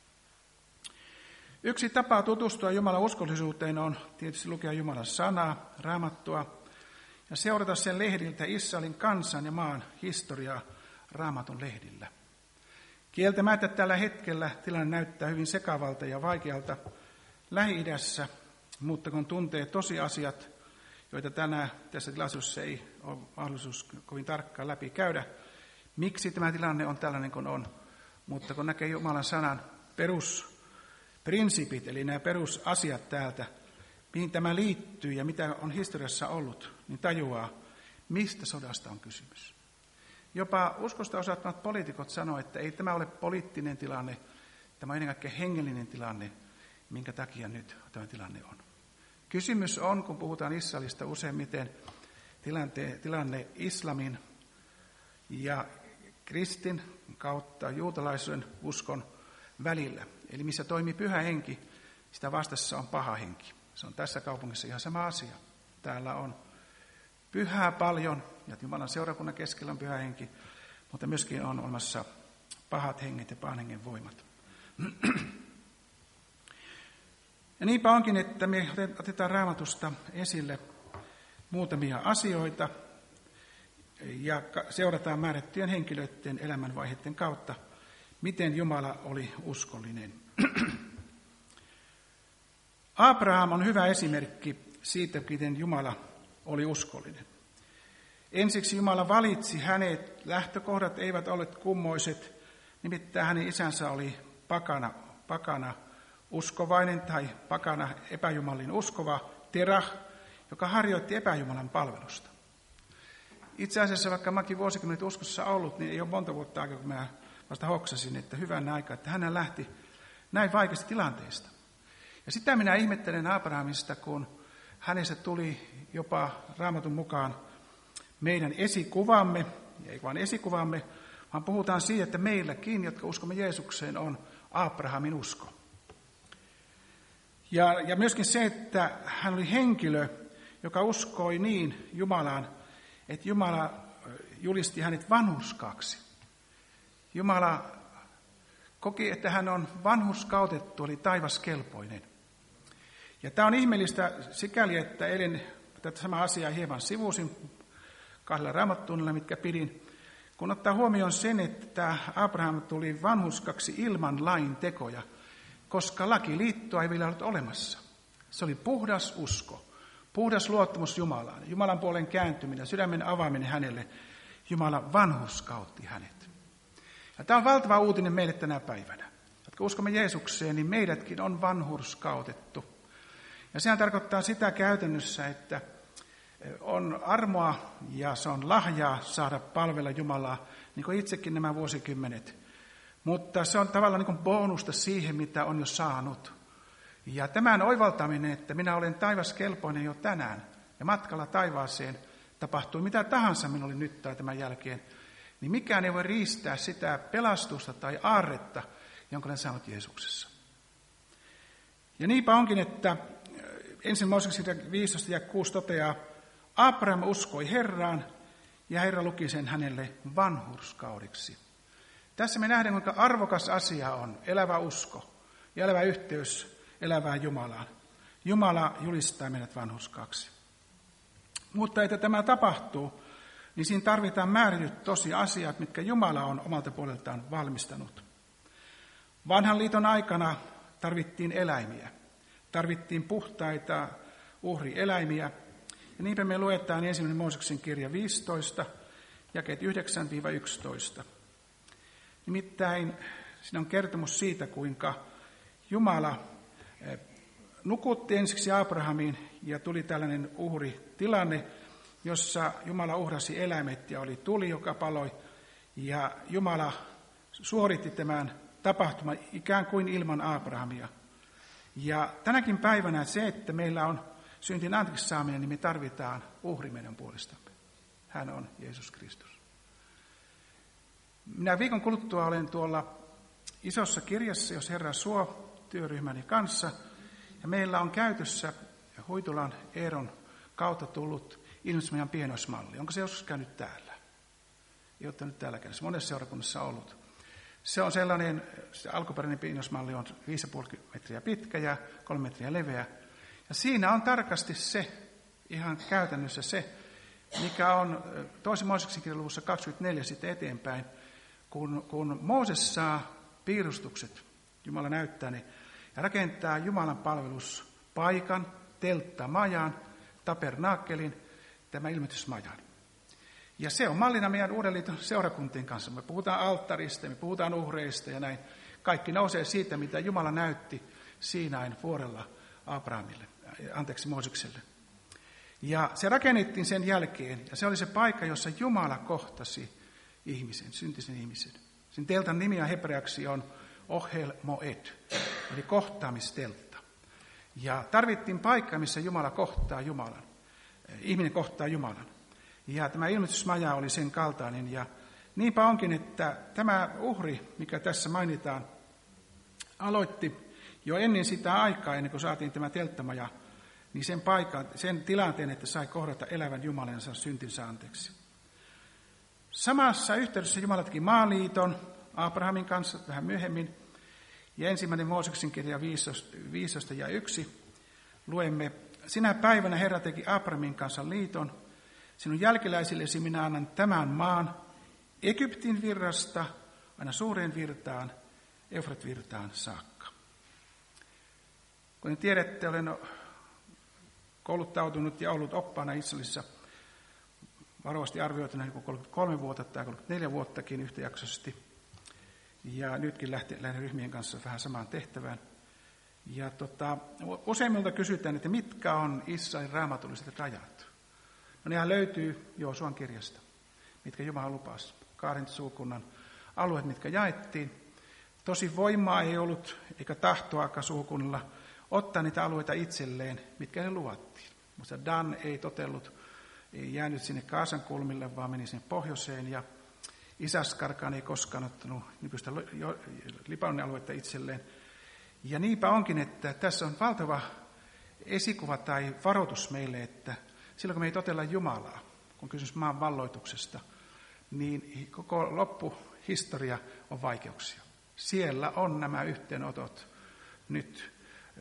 Yksi tapa tutustua Jumalan uskollisuuteen on tietysti lukea Jumalan sanaa, Raamattua, ja seurata sen lehdiltä Israelin kansan ja maan historiaa Raamatun lehdillä. Kieltämättä tällä hetkellä tilanne näyttää hyvin sekavalta ja vaikealta Lähi-idässä, mutta kun tuntee tosiasiat, joita tänään tässä tilaisuudessa ei ole mahdollisuus kovin tarkkaan läpi käydä, miksi tämä tilanne on tällainen kuin on, mutta kun näkee Jumalan sanan perusprinsiipit, eli nämä perusasiat täältä, mihin tämä liittyy ja mitä on historiassa ollut, niin tajuaa, mistä sodasta on kysymys. Jopa uskosta osaattavat poliitikot sanoo, että ei tämä ole poliittinen tilanne, tämä on ennen kaikkea hengellinen tilanne, minkä takia nyt tämä tilanne on. Kysymys on, kun puhutaan Israelista useimmiten, tilante, tilanne islamin ja kristin kautta juutalaisen uskon välillä. Eli missä toimii pyhä henki, sitä vastassa on paha henki. Se on tässä kaupungissa ihan sama asia. Täällä on pyhää paljon, ja Jumalan seurakunnan keskellä on pyhä henki, mutta myöskin on olemassa pahat henget ja pahan hengen voimat. Ja niinpä onkin, että me otetaan Raamatusta esille muutamia asioita ja seurataan määrättyjen henkilöiden elämänvaiheiden kautta, miten Jumala oli uskollinen. Abraham on hyvä esimerkki siitä, miten Jumala oli uskollinen. Ensiksi Jumala valitsi hänet, lähtökohdat eivät olleet kummoiset, nimittäin hänen isänsä oli pakana, pakana uskovainen tai pakana epäjumalin uskova Terah, joka harjoitti epäjumalan palvelusta. Itse asiassa, vaikka mäkin vuosikymmenet uskossa ollut, niin ei ole monta vuotta aikaa, kun mä vasta hoksasin, että hyvän aika, että hän lähti näin vaikeasta tilanteesta. Ja sitä minä ihmettelen Abrahamista, kun hänestä tuli jopa Raamatun mukaan meidän esikuvamme, ei vain esikuvamme, vaan puhutaan siitä, että meilläkin, jotka uskomme Jeesukseen, on Abrahamin usko. Ja, ja myöskin se, että hän oli henkilö, joka uskoi niin Jumalaan, että Jumala julisti hänet vanhurskaaksi. Jumala koki, että hän on vanhurskautettu, eli taivaskelpoinen. Ja tämä on ihmeellistä sikäli, että eilen tätä samaa asiaa hieman sivusin kahdella raamattuunnilla, mitkä pidin, kun ottaa huomioon sen, että Abraham tuli vanhurskaksi ilman lain tekoja, koska lakiliittoa ei vielä ollut olemassa. Se oli puhdas usko, puhdas luottamus Jumalaan, Jumalan puolen kääntyminen, sydämen avaaminen hänelle. Jumala vanhurskautti hänet. Ja tämä on valtava uutinen meille tänä päivänä. Jotka uskomme Jeesukseen, niin meidätkin on vanhurskautettu. Ja sehän tarkoittaa sitä käytännössä, että on armoa ja se on lahjaa saada palvella Jumalaa, niin kuin itsekin nämä vuosikymmenet. Mutta se on tavallaan niin kuin bonusta siihen, mitä on jo saanut. Ja tämän oivaltaminen, että minä olen taivaskelpoinen jo tänään ja matkalla taivaaseen, tapahtui mitä tahansa minulle nyt tai tämän jälkeen, niin mikään ei voi riistää sitä pelastusta tai aarretta, jonka olen saanut Jeesuksessa. Ja niinpä onkin, että ensin Mooseksen viisitoista ja kuusi toteaa, Abraham uskoi Herraan ja Herra luki sen hänelle vanhurskaudiksi. Tässä me nähdään, kuinka arvokas asia on elävä usko ja elävä yhteys elävään Jumalaan. Jumala julistaa meidät vanhurskaaksi. Mutta että tämä tapahtuu, niin siinä tarvitaan määrityt tosiasiat, mitkä Jumala on omalta puoleltaan valmistanut. Vanhan liiton aikana tarvittiin eläimiä. Tarvittiin puhtaita uhrieläimiä. Ja niinpä me luetaan ensimmäinen Mooseksen kirja viisitoista, jakeet yhdeksän yksitoista. Nimittäin siinä on kertomus siitä, kuinka Jumala nukutti ensiksi Abrahamiin ja tuli tällainen uhritilanne, jossa Jumala uhrasi eläimet ja oli tuli, joka paloi. Ja Jumala suoritti tämän tapahtuman ikään kuin ilman Abrahamia. Ja tänäkin päivänä se, että meillä on syntin anteeksi saaminen, niin me tarvitaan uhri meidän puolestamme. Hän on Jeesus Kristus. Minä viikon kuluttua olen tuolla isossa kirjassa, jos Herra suo, työryhmäni kanssa. Ja meillä on käytössä Huitulan Eeron kautta tullut ilmestymäjän pienoismalli. Onko se joskus käynyt täällä? Ei ole nyt täällä käynyt. Monessa seurakunnassa ollut. Se on sellainen, se alkuperäinen pienoismalli on viisi pilkku viisi metriä pitkä ja kolme metriä leveä. Ja siinä on tarkasti se, ihan käytännössä se, mikä on toisen Mooseksen kirjan luvussa kaksikymmentäneljä sitten eteenpäin, kun, kun Mooses saa piirustukset, Jumala näyttää ne, ja rakentaa Jumalan palveluspaikan, telttamajan, tabernaakkelin, tämä ilmestysmajan. Ja se on mallina meidän Uuden liiton seurakuntien kanssa. Me puhutaan alttarista, me puhutaan uhreista ja näin. Kaikki nousee siitä, mitä Jumala näytti Siinain vuorella Abrahamille, anteeksi Moosekselle. Ja se rakennettiin sen jälkeen, ja se oli se paikka, jossa Jumala kohtasi ihmisen, syntisen ihmisen. Sen teltan nimi hebreaksi on Ohel Moed, eli kohtaamisteltta. Ja tarvittiin paikka, missä Jumala kohtaa Jumalan. Ihminen kohtaa Jumalan. Ja tämä ilmestysmaja oli sen kaltainen. Ja niinpä onkin, että tämä uhri, mikä tässä mainitaan, aloitti jo ennen sitä aikaa, ennen kuin saatiin tämä telttamaja, niin sen paikan, sen tilanteen, että sai kohdata elävän Jumalan ja saa syntinsä anteeksi. Samassa yhteydessä Jumala teki maaliiton Abrahamin kanssa vähän myöhemmin. Ja ensimmäinen Mooseksen kirja viisitoista ja yksi luemme, sinä päivänä Herra teki Abrahamin kanssa liiton, sinun jälkeläisillesi minä annan tämän maan Egyptin virrasta aina suureen virtaan, Eufrat-virtaan saakka. Kuten tiedätte, olen kouluttautunut ja ollut oppaana Israelissa varovasti arvioituna joku kolmekymmentäkolme vuotta tai kolmekymmentäneljä vuottakin yhtäjaksoisesti. Ja nytkin lähden ryhmien kanssa vähän samaan tehtävään. Ja tota, useimmilta kysytään, että mitkä on Israelin raamatulliset rajat. No nehän löytyy Joosuan kirjasta, mitkä Jumala lupasi. Kahden suukunnan alueet, mitkä jaettiin. Tosi voimaa ei ollut, eikä tahtoakaan suukunnilla ottaa niitä alueita itselleen, mitkä ne luvattiin. Mutta Dan ei totellut, ei jäänyt sinne Kaasan kulmille, vaan meni sinne pohjoiseen. Ja Isaskarkaan ei koskaan ottanut nykyistä Libanonin aluetta itselleen. Ja niinpä onkin, että tässä on valtava esikuva tai varoitus meille, että silloin kun me ei totella Jumalaa, kun kysymys maan valloituksesta, niin koko loppuhistoria on vaikeuksia. Siellä on nämä yhteenotot nyt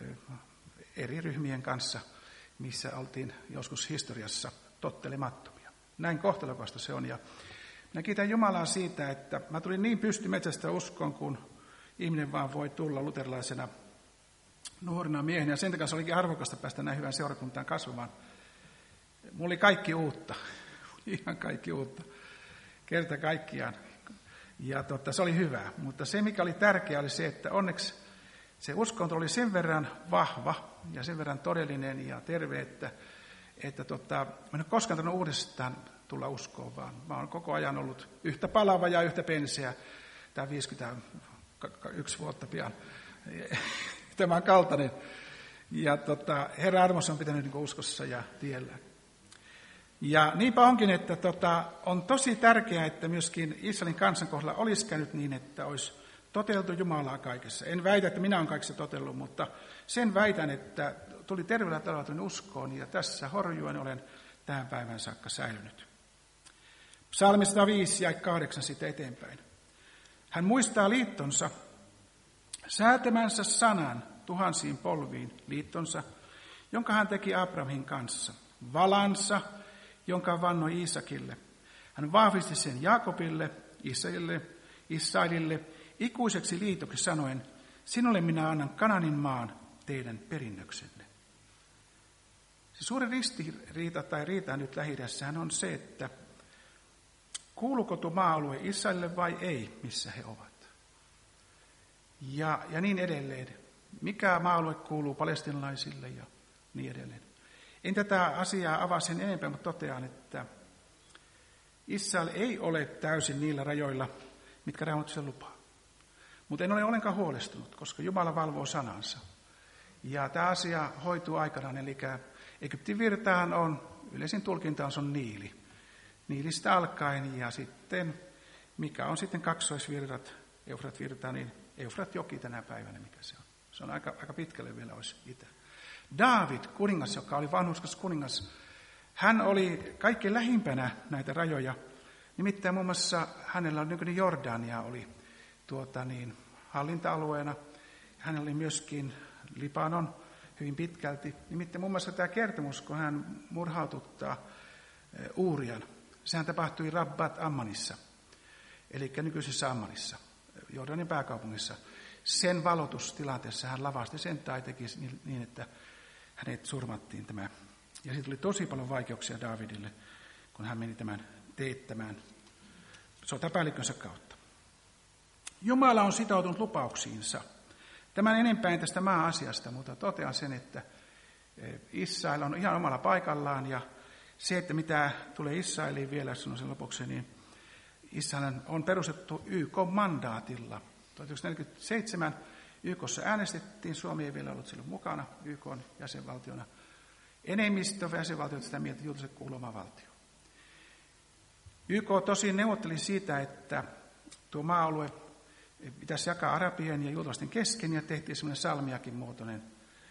eri ryhmien kanssa, missä oltiin joskus historiassa tottelemattomia. Näin kohtalokasta se on. Ja minä kiitän Jumalaa siitä, että mä tulin niin pystymetsästä uskoon, kun ihminen vaan voi tulla luterilaisena nuorena miehenä. Ja sen takia olikin arvokasta päästä näin hyvän seurakuntaan kasvamaan. Mulla oli kaikki uutta, ihan kaikki uutta, kerta kaikkiaan. Ja totta, se oli hyvä, mutta se mikä oli tärkeää oli se, että onneksi se uskonto oli sen verran vahva ja sen verran todellinen ja terve, että, että tota, mä en ole koskaan tullut uudestaan tulla uskoon, vaan mä oon koko ajan ollut yhtä palava ja yhtä penseä. Tämä viisikymmentäyksi vuotta pian tämän kaltainen. Ja tota, Herra armossa on pitänyt niin kuin uskossa ja tiellä. Ja niinpä onkin, että tota, on tosi tärkeää, että myöskin Israelin kansan kohdalla olisi käynyt niin, että olisi toteltu Jumalaa kaikessa. En väitä, että minä olen kaikessa totellut, mutta sen väitän, että tuli terveellä tavalla uskoon ja tässä horjuen olen tähän päivään saakka säilynyt. Psalmi sata viisi ja kahdeksan siitä eteenpäin. Hän muistaa liittonsa, säätämänsä sanan tuhansiin polviin liittonsa, jonka hän teki Abrahamin kanssa, valansa, jonka vannoi Iisakille. Hän vahvisti sen Jaakobille, Israelille, Israelille ikuiseksi liitoksi sanoen, sinulle minä annan Kanaanin maan teidän perinnöksenne. Se suuri ristiriita tai riita nyt Lähi-idässähän on se, että kuuluuko tuo maa-alue Israelille vai ei, missä he ovat. Ja, ja niin edelleen. Mikä maa-alue kuuluu palestinalaisille ja niin edelleen. En tätä asiaa avaa sen enempää, mutta totean, että Israel ei ole täysin niillä rajoilla, mitkä Raamattu sen lupaa. Mutta en ole ollenkaan huolestunut, koska Jumala valvoo sanansa. Ja tämä asia hoituu aikanaan, eli Egyptin virtaan on, yleisin tulkinta on, on Niili. Niilistä alkaen ja sitten, mikä on sitten kaksoisvirrat, Eufrat-virta, niin Eufrat-joki tänä päivänä, mikä se on. Se on aika, aika pitkälle vielä olisi itä. Daavid, kuningas, joka oli vanhurskas kuningas, hän oli kaikkein lähimpänä näitä rajoja. Nimittäin muun muassa hänellä nykyinen Jordania oli tuota niin, hallinta-alueena. Hänellä oli myöskin Libanon hyvin pitkälti. Nimittäin muun muassa tämä kertomus, kun hän murhaututtaa Uurian, sehän tapahtui Rabbat Ammanissa, eli nykyisessä Ammanissa. Jordanin pääkaupungissa. Sen valotustilanteessa hän lavasti sen tai teki niin, että hänet surmattiin tämä. Ja siitä tuli tosi paljon vaikeuksia Daavidille, kun hän meni tämän teettämään sotapäällikkönsä kautta. Jumala on sitoutunut lupauksiinsa. Tämän enempää tästä maa-asiasta, mutta totean sen, että Israel on ihan omalla paikallaan, ja se, että mitä tulee Israeliin vielä sen lopuksi, niin Israel on perustettu Y K-mandaatilla. tuhatyhdeksänsataaneljäkymmentäseitsemän Y K:ssa äänestettiin, Suomi ei vielä ollut silloin mukana Y K:n jäsenvaltiona. Enemmistö jäsenvaltioita sitä mieltä, että juutalaisille kuuluu oma valtio. Y K tosin neuvotteli siitä, että tuo maa-alue pitäisi jakaa arabien ja juutalaisten kesken, ja tehtiin semmoinen salmiakin muotoinen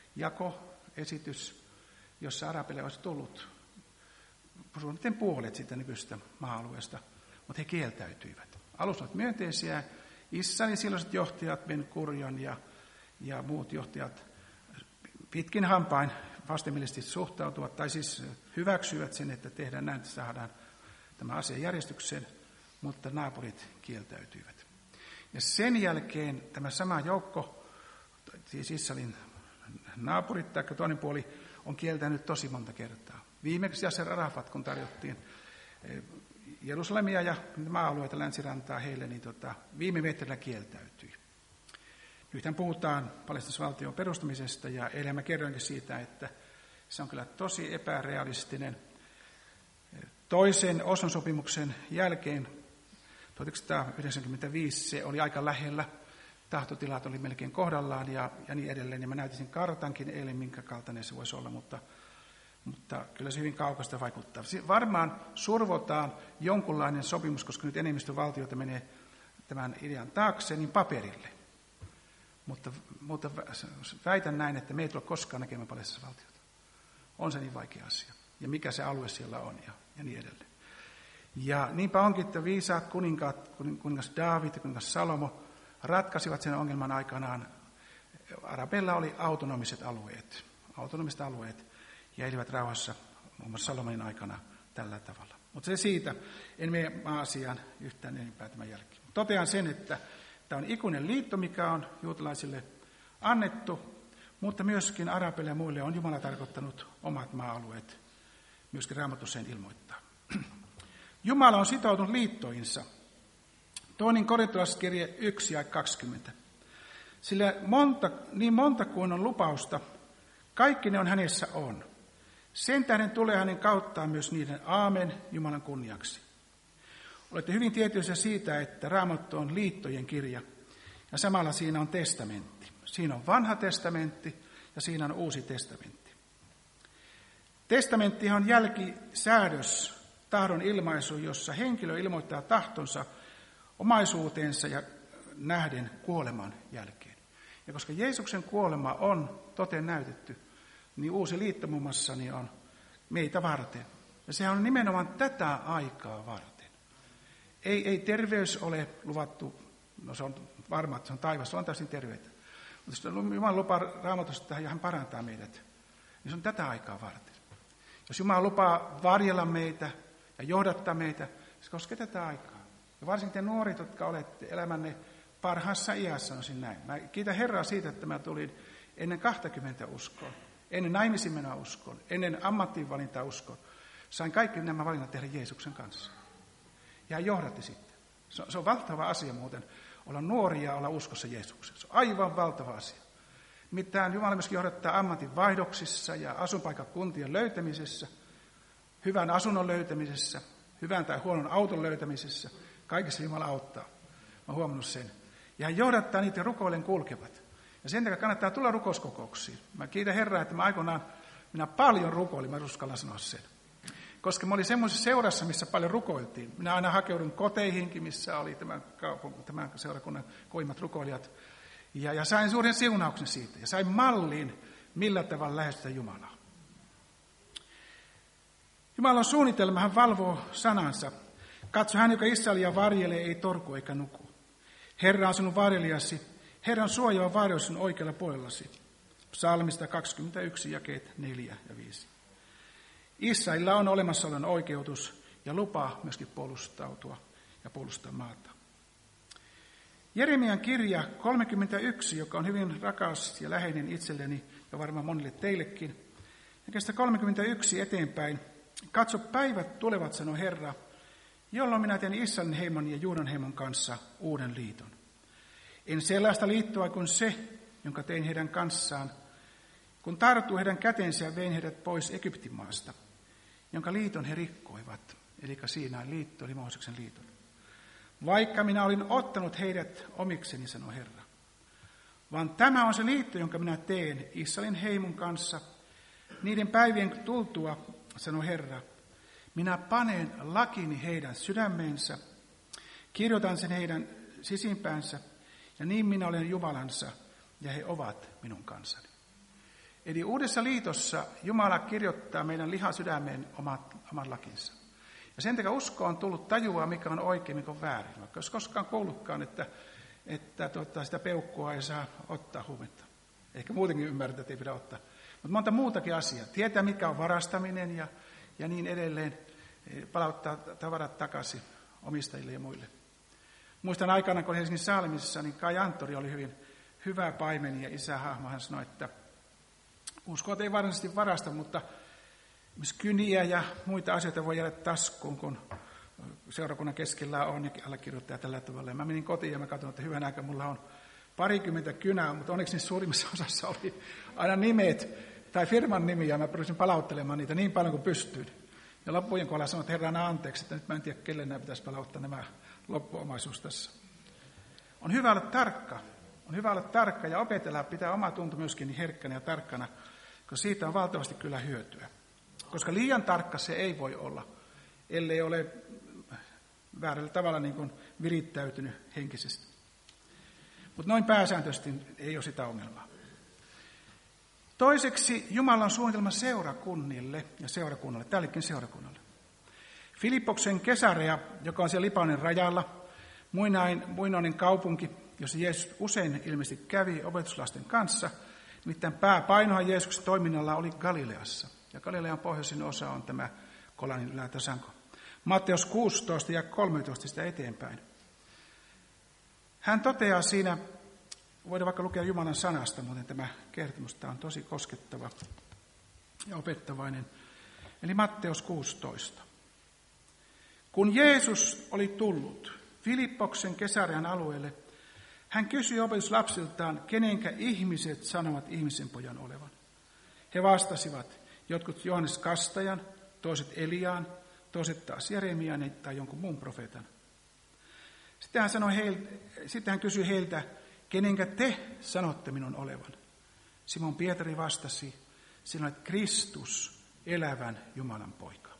jakoesitys, jossa arabille olisi tullut suunnilleen puolet siitä nykyistä maa-alueesta, mutta he kieltäytyivät. Alussa olivat myönteisiä. Israelin silloiset johtajat, Ben Gurion ja, ja muut johtajat pitkin hampain vastenmielisesti suhtautuvat, tai siis hyväksyvät sen, että tehdään näin, että saadaan tämä asia järjestykseen, mutta naapurit kieltäytyivät. Ja sen jälkeen tämä sama joukko, siis Israelin naapurit tai toinen puoli, on kieltänyt tosi monta kertaa. Viimeksi Yasser Arafat, kun tarjottiin Jerusalemia ja maa-alueita länsirantaa heille, niin tota, viime metrillä kieltäytyi. Nythän puhutaan palestiinalaisvaltion perustamisesta, ja eilen mä kerroinkin siitä, että se on kyllä tosi epärealistinen. Toisen Oslon sopimuksen jälkeen tuhatyhdeksänsataayhdeksänkymmentäviisi se oli aika lähellä, tahtotilat oli melkein kohdallaan ja, ja niin edelleen. Ja mä näytin sen kartankin eilen, minkä kaltainen se voisi olla, mutta, mutta kyllä se hyvin kaukaista vaikuttaa. Varmaan survotaan jonkunlainen sopimus, koska nyt enemmistövaltioita menee tämän idean taakse, niin paperille. Mutta, mutta väitän näin, että me ei tule koskaan näkemään palestiinalaisvaltiota. On se niin vaikea asia. Ja mikä se alue siellä on ja, ja niin edelleen. Ja niinpä onkin, että viisaat kuninkaat, kuningas Daavid ja kuningas Salomo ratkaisivat sen ongelman aikanaan. Arabeilla oli autonomiset alueet, autonomiset alueet ja elivät rauhassa muun muassa Salomonin aikana tällä tavalla. Mutta se siitä, en mene maa-asiaan yhtään enempää tämän jälkeen. Totean sen, että tämä on ikuinen liitto, mikä on juutalaisille annettu, mutta myöskin arabeille ja muille on Jumala tarkoittanut omat maa-alueet, myöskin Raamattu sen ilmoittaa. Jumala on sitoutunut liittoinsa. Toinen korintolaiskirje yksi ja kaksikymmentä. Sillä monta, niin monta kuin on lupausta, kaikki ne on hänessä on. Sen tähden tulee hänen kauttaan myös niiden aamen Jumalan kunniaksi. Olette hyvin tietoisia siitä, että Raamattu on liittojen kirja, ja samalla siinä on testamentti. Siinä on vanha testamentti ja siinä on uusi testamentti. Testamentti on jälkisäädös, tahdon ilmaisu, jossa henkilö ilmoittaa tahtonsa omaisuutensa ja nähden kuoleman jälkeen. Ja koska Jeesuksen kuolema on toteen näytetty, niin uusi liitto muun muassa niin on meitä varten. Ja se on nimenomaan tätä aikaa varten. Ei, ei terveys ole luvattu, no se on varma, että se on taivassa, on täysin terveitä. Mutta jos Jumala lupaa Raamatusta ja hän parantaa meidät, niin se on tätä aikaa varten. Jos Jumala lupaa varjella meitä ja johdattaa meitä, se koskee tätä aikaa. Ja varsinkin te nuoret, jotka olette elämänne parhaassa iässä, sanoisin näin. Mä kiitän Herraa siitä, että mä tulin ennen kaksikymmentä uskoon, ennen naimisiin menoa uskoon, ennen ammattiinvalintaa uskoon. Sain kaikki nämä valinnat tehdä Jeesuksen kanssa. Ja hän johdatti sitten. Se on, se on valtava asia muuten, olla nuori ja olla uskossa Jeesukseen. Se on aivan valtava asia. Nimittäin Jumala myöskin johdattaa ammatin vaihdoksissa ja asuinpaikkakuntien löytämisessä, hyvän asunnon löytämisessä, hyvän tai huonon auton löytämisessä. Kaikessa Jumala auttaa. Mä oon huomannut sen. Ja hän johdattaa niitä rukoilen kulkevat. Ja sen takia kannattaa tulla rukouskokouksiin. Mä kiitän Herraa, että mä aikoinaan, minä paljon rukoilin, mä uskallan sanoa sen. Koska mä olin semmoisessa seurassa, missä paljon rukoiltiin. Minä aina hakeudun koteihinkin, missä oli tämän, tämän seurakunnan koimmat rukoilijat. Ja, ja sain suuren siunauksen siitä. Ja sain mallin, millä tavalla lähestyä Jumalaa. Jumalan suunnitelma, hän valvoo sanansa. Katso, hän, joka Israelia varjelee, ei torku eikä nuku. Herra on sinun varjelijasi. Herran suojaava varjo sinun oikealla puolellasi. Psalmista kaksikymmentäyksi, jakeet neljä ja viisi. Israelilla on olemassaolon oikeutus ja lupa myöskin puolustautua ja puolustaa maata. Jeremian kirja kolmekymmentäyksi, joka on hyvin rakas ja läheinen itselleni ja varmaan monille teillekin. Ja kestä kolmekymmentäyksi eteenpäin. Katso, päivät tulevat, sanoi Herra, jolloin minä teen Israelin heimon ja Juudan heimon kanssa uuden liiton. En sellaista liittoa kuin se, jonka tein heidän kanssaan, kun tartui heidän kätensä ja vein heidät pois Egyptin maasta, jonka liiton he rikkoivat. Eli Siinain liitto oli Mooseksen liiton. Vaikka minä olin ottanut heidät omikseni, sanoi Herra. Vaan tämä on se liitto, jonka minä teen Israelin heimon kanssa. Niiden päivien tultua, sanoi Herra, minä panen lakini heidän sydämeensä, kirjoitan sen heidän sisimpäänsä, ja niin minä olen Jumalansa, ja he ovat minun kansani. Eli uudessa liitossa Jumala kirjoittaa meidän lihasydämeen omat, oman lakinsa. Ja sen takia usko on tullut tajua, mikä on oikein, mikä on väärin. Vaikka jos koskaan kuullutkaan, että, että tuota, sitä peukkua ei saa ottaa huumetta. Ehkä muutenkin ymmärtää, että ei pidä ottaa. Mutta monta muutakin asiaa. Tietää, mikä on varastaminen ja, ja niin edelleen. Palauttaa tavarat takaisin omistajille ja muille. Muistan aikana, kun Helsingin Salmissa, niin Kai Anttori oli hyvin hyvä paimeni ja isähahmo. Hän sanoi, että uskot ei varsinaisesti varasta, mutta myös kyniä ja muita asioita voi jäädä taskuun, kun seurakunnan keskellä on ja allekirjoittaja tällä tavalla. Ja mä menin kotiin ja mä katsoin, että hyvän aikaa mulla on parikymmentä kynää, mutta onneksi niissä suurimmassa osassa oli aina nimet tai firman nimi, ja mä pyrisin palauttelemaan niitä niin paljon kuin pystyin. Ja loppujen kohdalla sanoin, että Herran anteeksi, että nyt mä en tiedä, kelle nämä pitäisi palauttaa nämä loppuomaisuus tässä. On hyvä olla tarkka. On hyvä olla tarkka ja opetella pitää oma tunto myöskin niin herkkänä ja tarkkana, koska siitä on valtavasti kyllä hyötyä. Koska liian tarkka se ei voi olla, ellei ole väärällä tavalla niin kuin virittäytynyt henkisesti. Mutta noin pääsääntöisesti ei ole sitä ongelmaa. Toiseksi Jumalan suunnitelma seurakunnille ja seurakunnalle, tällekin seurakunnalle. Filippoksen Kesarea, joka on siellä Libanonin rajalla, muinain, muinoinen kaupunki, jossa Jeesus usein ilmeisesti kävi opetuslasten kanssa. Nimittäin pääpainohan Jeesuksen toiminnalla oli Galileassa. Ja Galilean pohjoisin osa on tämä Kolanin ylätasanko. Matteus kuusitoista ja kolmetoista sitä eteenpäin. Hän toteaa siinä, voidaan vaikka lukea Jumalan sanasta, muuten tämä kertomus tämä on tosi koskettava ja opettavainen. Eli Matteus kuusitoista. Kun Jeesus oli tullut Filippoksen Kesarean alueelle, hän kysyi opetuslapsiltaan, kenenkä ihmiset sanovat ihmisen pojan olevan. He vastasivat, jotkut Johannes Kastajan, toiset Eliaan, toiset taas Jeremian tai jonkun muun profeetan. Sitten hän, sanoi heiltä, sitten hän kysyi heiltä, kenenkä te sanotte minun olevan. Simon Pietari vastasi, sinä olet Kristus, elävän Jumalan poika.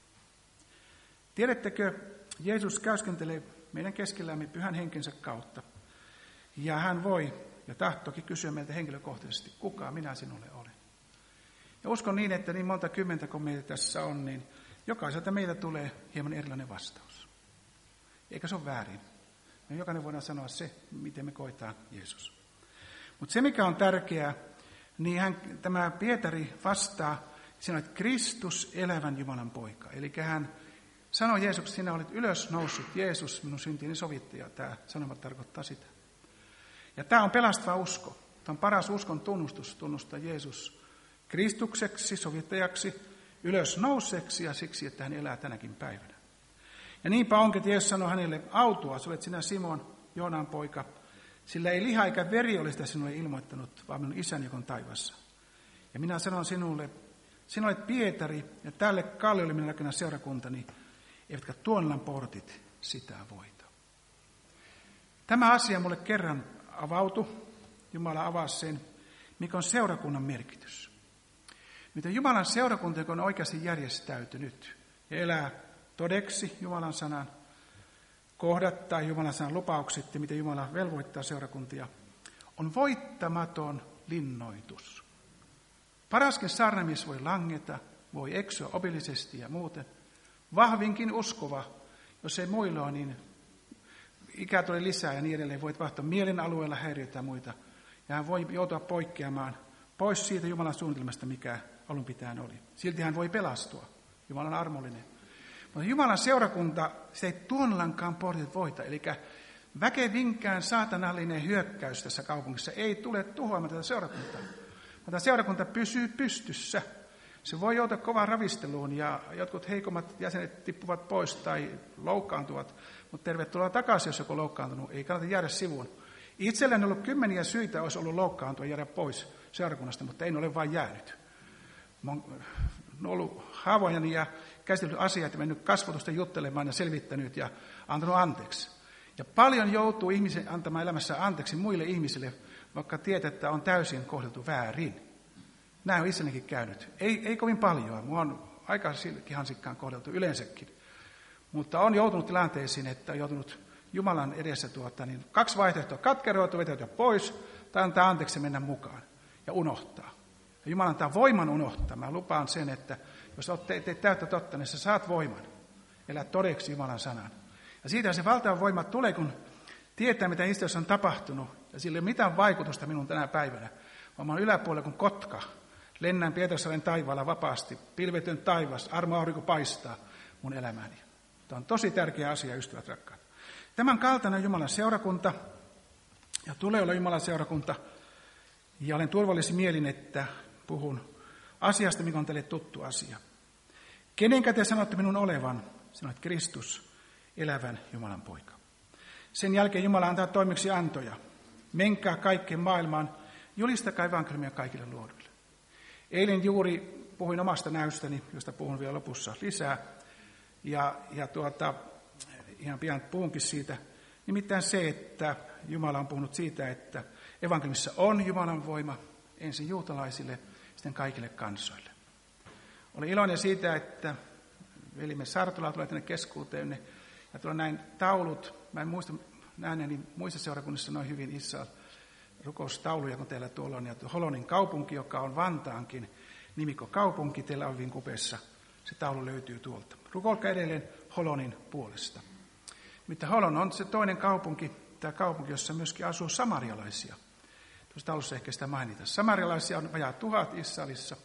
Tiedättekö, Jeesus käyskentelee meidän keskellämme pyhän henkensä kautta. Ja hän voi ja tahtokin kysyä meiltä henkilökohtaisesti, kuka minä sinulle olen. Ja uskon niin, että niin monta kymmentä kuin meitä tässä on, niin jokaiselta meiltä tulee hieman erilainen vastaus. Eikä se ole väärin. Me jokainen voidaan sanoa se, miten me koetaan Jeesus. Mutta se, mikä on tärkeää, niin hän, tämä Pietari vastaa, sinä olet Kristus, elävän Jumalan poika. Eli hän sanoi Jeesukselle, sinä olet ylös noussut Jeesus, minun syntini sovittaja. Tämä sanoma tarkoittaa sitä. Ja tämä on pelastava usko. Tämä on paras uskon tunnustus, tunnustaa Jeesus Kristukseksi, sovittajaksi, ylös nousseeksi ja siksi, että hän elää tänäkin päivänä. Ja niinpä onkin, että Jeesus sanoi hänelle, autua, olet sinä Simon, Joonan poika, sillä ei liha eikä veri ole sitä sinulle ilmoittanut, vaan minun isäni, joka on taivassa. Ja minä sanon sinulle, sinä olet Pietari, ja tälle kalliolle minä rakennan seurakuntani, eivätkä tuonlan portit sitä voita. Tämä asia mulle kerran avautui, Jumala avasi sen, mikä on seurakunnan merkitys. Miten Jumalan seurakunta, joka on oikeasti järjestäytynyt ja elää todeksi Jumalan sanan, kohdattaa Jumalan sanan lupaukset ja miten Jumala velvoittaa seurakuntia, on voittamaton linnoitus. Paraskin saarnamies voi langeta, voi eksyä opillisesti ja muuten. Vahvinkin uskova, jos ei muilla ole, niin ikää tulee lisää ja niin edelleen. Voit vaihtaa mielen alueella häiriötä ja muita. Ja hän voi joutua poikkeamaan pois siitä Jumalan suunnitelmasta, mikä alun pitäen oli. Silti hän voi pelastua. Jumala on armollinen. Mutta Jumalan seurakunta, se ei tuonlankaan portit voita. Eli Väkevinkään saatanallinen hyökkäys tässä kaupungissa ei tule tuhoamaan tätä seurakuntaa. Tämä seurakunta pysyy pystyssä. Se voi joutua kovaan ravisteluun ja jotkut heikommat jäsenet tippuvat pois tai loukkaantuvat, mutta tervetuloa takaisin, jos joku on loukkaantunut. Ei kannata jäädä sivuun. Itselläni on ollut kymmeniä syitä, olisi ollut loukkaantua ja jäädä pois seurakunnasta, mutta en ole vain jäänyt. Mä oon ollut haavoijani ja käsitellyt asiat ja mennyt kasvatusta juttelemaan ja selvittänyt ja antanut anteeksi. Ja paljon joutuu ihmisen antamaan elämässä anteeksi muille ihmisille, vaikka tietää, että on täysin kohdeltu väärin. Näin on itsellenikin käynyt. Ei, ei kovin paljon. Mua on aika hansikkaan kohdeltu yleensäkin. Mutta on joutunut tilanteisiin, että on joutunut Jumalan edessä tuota, niin kaksi vaihtoehtoa: katkeroitu, vetäytyä pois tai antaa anteeksi mennä mukaan ja unohtaa. Ja Jumala antaa voiman unohtaa. Mä lupaan sen, että jos teet täyttä totta, niin sä saat voiman. Elää todeksi Jumalan sanan. Ja siitä se valtava voima tulee, kun tietää, mitä historiassa on tapahtunut. Ja sillä ei ole mitään vaikutusta minun tänä päivänä. Vaan mä oon yläpuolella kuin kotka. Lennän Pietarsaaren taivaalla vapaasti. Pilvetön taivas, armo aurinko paistaa mun elämäni. Tämä on tosi tärkeä asia, ystävät rakkaat. Tämän kaltainen on Jumalan seurakunta. Ja tulee olla Jumalan seurakunta. Ja olen turvallisin mielin, että puhun asiasta, mikä on teille tuttu asia. Kenenkä te sanotte minun olevan? Sanoit Kristus, elävän Jumalan poika. Sen jälkeen Jumala antaa toimiksi antoja. Menkää kaikkeen maailmaan, julistakaa evankeliumia kaikille luoduille. Eilen juuri puhuin omasta näystäni, josta puhun vielä lopussa lisää. Ja, ja tuota, ihan pian puhunkin siitä. Nimittäin se, että Jumala on puhunut siitä, että evankeliumissa on Jumalan voima ensin juutalaisille, sitten kaikille kansoille. Olen iloinen siitä, että velimme Sartola tulee tänne keskuuteenne. Ja tuolla näin taulut, mä en muista nähneeni muissa seurakunnissa noin hyvin Israel rukoustauluja, kun teillä tuolla on. Ja Holonin kaupunki, joka on Vantaankin nimikokaupunki, teillä on hyvin kupeessa. Se taulu löytyy tuolta. Rukoilkaa edelleen Holonin puolesta. Mutta Holon on se toinen kaupunki, tämä kaupunki, jossa myöskin asuu samarialaisia. Tuossa taulussa ehkä sitä mainita. Samarialaisia on vajaa tuhat Israelissa.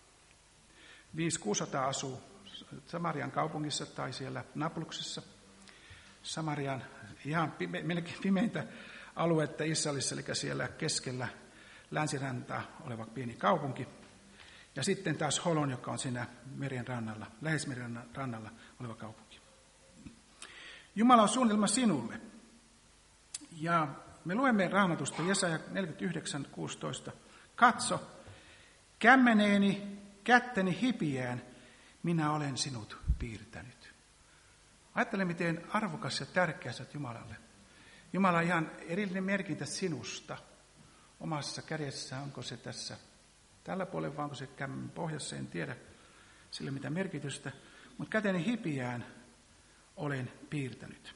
viisi kuusisataa asuu Samarian kaupungissa tai siellä Napluksessa. Samarian ihan pime, melkein pimeintä aluetta Israelissa, eli siellä keskellä länsirantaa oleva pieni kaupunki. Ja sitten taas Holon, joka on siinä meren rannalla, lähes meren rannalla oleva kaupunki. Jumala on suunnitelma sinulle. Ja me luemme Raamatusta Jesaja neljäkymmentäyhdeksän kuusitoista. Katso, kämmeneeni, kätteni hipiään, minä olen sinut piirtänyt. Ajattele, miten arvokas ja tärkeä sä oot Jumalalle. Jumala on ihan erillinen merkintä sinusta. Omassa kädessä, onko se tässä tällä puolella vai onko se kämmen pohjassa, en tiedä sillä mitä merkitystä. Mutta käteni hipiään olen piirtänyt.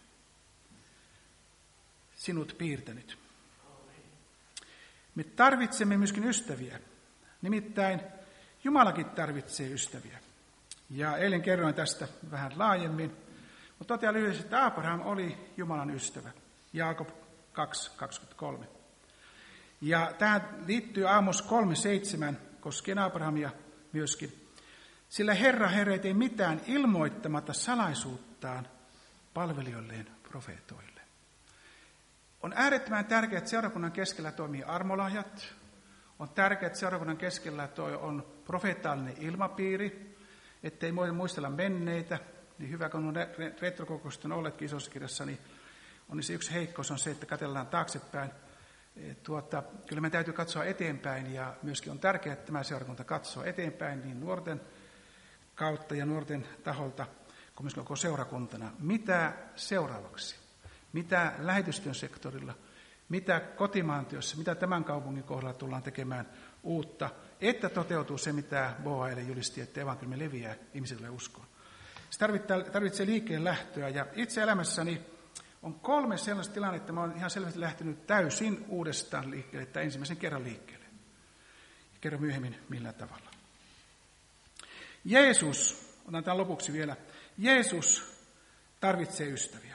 Sinut piirtänyt. Me tarvitsemme myöskin ystäviä. Nimittäin Jumalakin tarvitsee ystäviä. Ja eilen kerroin tästä vähän laajemmin. Mutta totean lyhyesti, että Abraham oli Jumalan ystävä. Jaakob kaksi kaksikymmentäkolme. Ja tähän liittyy Aamos kolme seitsemän koskien Abrahamia myöskin. Sillä Herra Herra ei tee mitään ilmoittamatta salaisuuttaan palvelijoilleen profeetoille. On äärettömän tärkeää, että seurakunnan keskellä toimii armolahjat. On tärkeää, että seurakunnan keskellä on profeetallinen ilmapiiri, ettei muistella menneitä. Niin hyvä, kun on retrokokousta on olleetkin isossa kirjassa, niin on se yksi heikkous on se, että katsellaan taaksepäin. Tuota, kyllä meidän täytyy katsoa eteenpäin ja myöskin on tärkeää, että tämä seurakunta katsoo eteenpäin niin nuorten kautta ja nuorten taholta kuin myös koko seurakuntana. Mitä seuraavaksi? Mitä lähetystyön sektorilla? Mitä kotimaan työssä? Mitä tämän kaupungin kohdalla tullaan tekemään uutta? Että toteutuu se, mitä Boa eilen julisti, että evankeliumi leviää ihmisille uskoon. Se tarvitsee liikkeen lähtöä ja itse elämässäni on kolme sellaista tilannetta, että mä olen ihan selvästi lähtenyt täysin uudestaan liikkeelle, tai ensimmäisen kerran liikkeelle. Kerron myöhemmin millä tavalla. Jeesus, otan tämän lopuksi vielä, Jeesus tarvitsee ystäviä.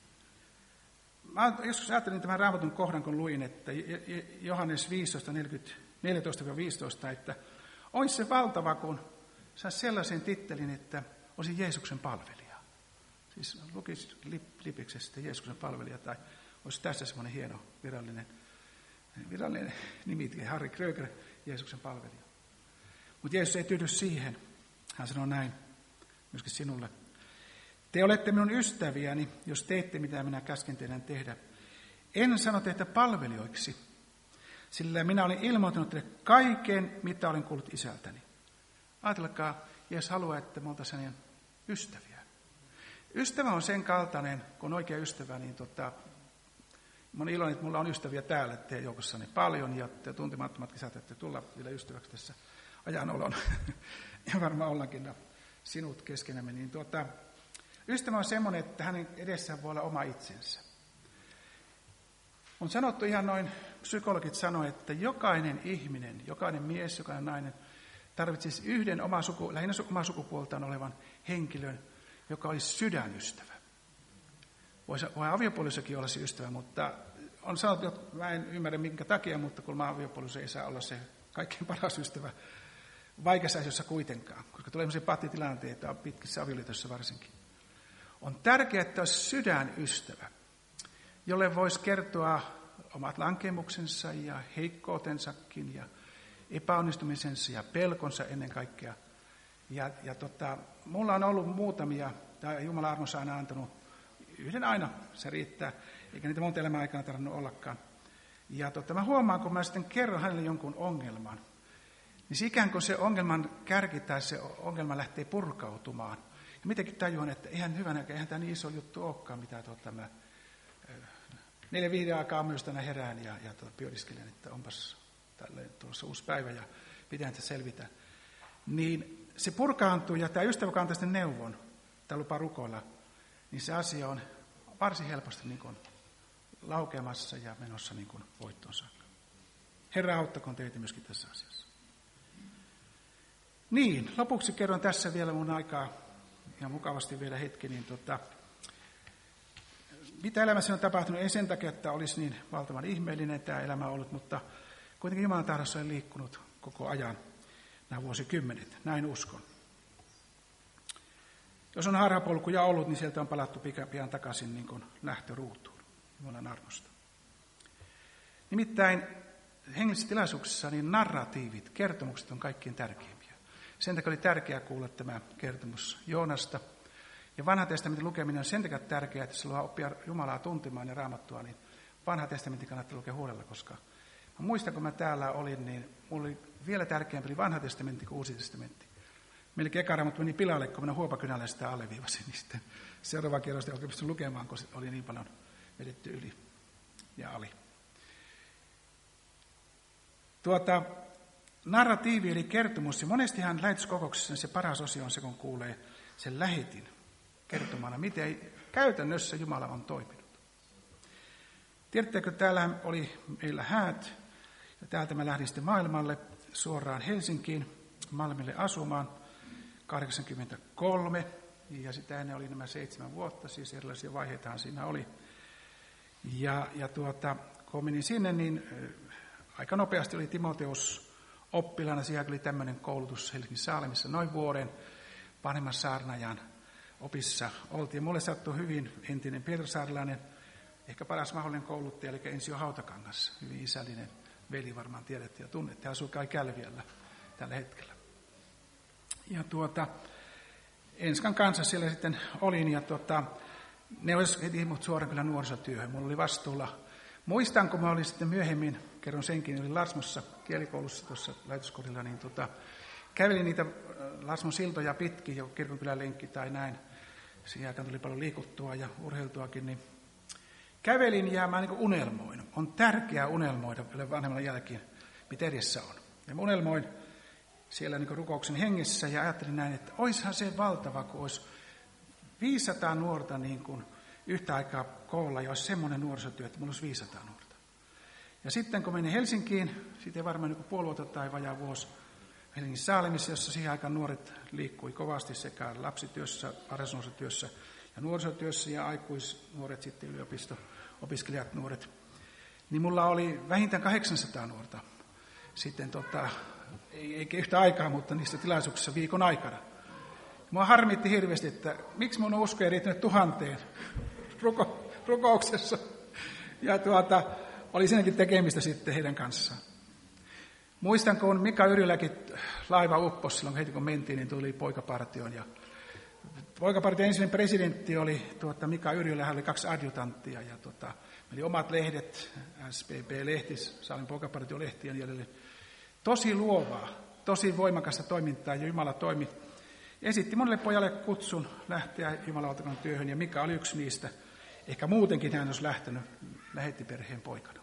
Mä joskus ajattelin tämän Raamatun kohdan, kun luin, että Johannes viisitoista neljätoista viisitoista, että olisi se valtava, kun saisi sellaisen tittelin, että olisi Jeesuksen palvelija. Siis lukisi Lipiksestä Jeesuksen palvelija tai Olisi tässä semmoinen hieno virallinen, virallinen nimi, Harry Kröger, Jeesuksen palvelija. Mutta Jeesus ei tyydy siihen. Hän sanoo näin myöskin sinulle. Te olette minun ystäviäni, jos teette mitä minä käsken teidän tehdä. En sano teitä palvelijoiksi, sillä minä olen ilmoittanut teille kaiken, mitä olen kuullut isältäni. Ajatelkaa, Jeesus haluaa, että me oltaisiin hänen ystäviä. Ystävä on sen kaltainen, kun on oikea ystävä, niin tota, mä olen iloinen, että mulla on ystäviä täällä teidän joukossani paljon, ja te tuntemattomatkin saatatte tulla vielä ystäväksi tässä ajan olon. Ja varmaan ollaankin sinut keskenämme. Niin tuota, ystävä on semmoinen, että hänen edessään voi olla oma itsensä. On sanottu ihan noin, psykologit sanoo, että jokainen ihminen, jokainen mies, jokainen nainen tarvitsisi yhden oma suku, lähinnä omaa sukupuoltaan olevan henkilön, joka olisi sydänystävä. Voi, voi aviopuolisokin olla se ystävä, mutta on sanottu, että mä en ymmärrä minkä takia, mutta kun aviopuoliso ei saa olla se kaikkein paras ystävä vaikeassa asioissa kuitenkaan, koska tulee sellaisia pattitilanteita pitkissä avioliitossa varsinkin. On tärkeää, että olisi sydänystävä, jolle voisi kertoa omat lankemuksensa ja heikkoutensakin ja epäonnistumisensa ja pelkonsa ennen kaikkea. Ja, ja tota, mulla on ollut muutamia, tai Jumala armonsa aina antanut yhden aina, se riittää, eikä niitä monta elämän aikana tarvinnut ollakaan. Ja tota, mä huomaan, kun mä sitten kerron hänelle jonkun ongelman, niin ikään kuin se ongelman kärki tai se ongelma lähtee purkautumaan. Ja mitenkin tajuan, että eihän hyvänä, eihän tämä niin iso juttu olekaan, mitä tota, mä neljä viiden aikaa myös tänä herään ja, ja tota, pyöriskelen, että onpas tälleen tuossa uusi päivä ja pitää sitä selvitä. Niin se purkaantuu ja tämä ystävä, joka antaa sitten neuvon tai lupaa rukoilla, niin se asia on varsin helposti niin kuin laukeamassa ja menossa niin kuin voittoon saakka. Herra auttakoon teitä myöskin tässä asiassa. Niin, lopuksi kerron tässä vielä mun aikaa ja mukavasti vielä hetki, niin tota, mitä elämässä on tapahtunut, ei sen takia, että olisi niin valtavan ihmeellinen tämä elämä ollut, mutta kuitenkin Jumalan tahdossa on liikkunut koko ajan nämä vuosikymmenet, näin uskon. Jos on harhapolkuja ollut, niin sieltä on palattu pian takaisin niin kuin lähtöruutuun Jumalan armosta. Nimittäin hengellisissä tilaisuuksissa niin narratiivit, kertomukset on kaikkein tärkeimpiä. Sen takia oli tärkeää kuulla tämä kertomus Joonasta. Ja vanha testamentin lukeminen on sen takia tärkeää, että jos haluaa oppia Jumalaa tuntemaan ja Raamattua, niin vanha testamentti kannattaa lukea huolella, koska mä muistan, kun mä täällä olin, niin mulla oli vielä tärkeämpi oli vanha testamentti kuin uusi testamentti. Melkein eka Raamattu meni pilalle, kun minä huopakynällä sitä alleviivasin, niin sitten seuraava kerran sitä oikein pystyn lukemaan, kun oli niin paljon vedetty yli ja ali. Tuota, narratiivi eli kertomus, ja monestihan lähetyskokouksessa se paras osio on se, kun kuulee sen lähetin kertomana, miten käytännössä Jumala on toiminut. Tiedättekö, täällä oli meillä häät, ja täältä mä lähdin sitten maailmalle suoraan Helsinkiin, Malmille asumaan, kahdeksankymmentäkolme, ja sitä ennen oli nämä seitsemän vuotta, siis erilaisia vaiheitahan siinä oli. Ja, ja tuota, kun menin sinne, niin aika nopeasti oli Timoteus oppilaana, siihen oli tämmöinen koulutus Helsingin Saalemissa, noin vuoden vanhemman saarnaajan opissa oltiin. Mulle sattui hyvin entinen pietarsaarilainen, ehkä paras mahdollinen kouluttaja, eli Ensio Hautakangas, hyvin isällinen veli, varmaan tiedätte ja tunnette, hän asuu kai Kälviällä tällä hetkellä. Ja tuota, Enskan kanssa siellä sitten olin, ja tuota, ne olisi heti mut suoraan kyllä nuorisotyöhön. Mulla oli vastuulla, muistan kun mä olin sitten myöhemmin, kerron senkin, olin Larsmossa kielikoulussa tuossa laitoskodilla, niin tuota, kävelin niitä Larsmon siltoja pitkin, jo kirkonkylän lenkki tai näin. Siihen aikaan tuli paljon liikuttua ja urheiltuakin, niin kävelin ja mä niin kuin unelmoin. On tärkeää unelmoida vielä vanhemmalla jälkeen, mitä edessä on. Ja mä unelmoin siellä niin rukouksen hengessä ja ajattelin näin, että oishan se valtava, kun olisi viisisataa nuorta niin kuin yhtä aikaa koolla ja olisi semmoinen nuorisotyö, että mulla olisi viisisataa nuorta. Ja sitten kun menin Helsinkiin, siitä ei varmaan niin puoli vuotta tai vajaa vuosi, Helsingin Saalemissa, jossa siihen aikaan nuoret liikkui kovasti sekä lapsityössä, varhaisnuorisotyössä ja nuorisotyössä ja aikuisnuoret sitten yliopisto-opiskelijat nuoret, niin mulla oli vähintään kahdeksansataa nuorta sitten tota, ei, eikä yhtä aikaa, mutta niissä tilaisuuksissa viikon aikana. Mua harmitti hirveästi, että miksi mun usko ei riittänyt tuhanteen ruko, rukouksessa. ja tuota, oli siinäkin tekemistä sitten heidän kanssaan. Muistan, kun Mika Yrjönläkin laiva upposi silloin heti kun mentiin, niin tuli poikapartioon. Ja poikapartion ensimmäinen presidentti oli tuota, Mika Yrjönlä, hän oli kaksi adjutanttia. Ja tuota, meillä oli omat lehdet, S P P-lehti, Saalin poikapartiolehti ja niin edelleen. Tosi luovaa, tosi voimakasta toimintaa ja Jumala toimi. Esitti monelle pojalle kutsun lähteä Jumalan työhön ja Mika oli yksi niistä. Ehkä muutenkin hän olisi lähtenyt lähettiperheen poikana.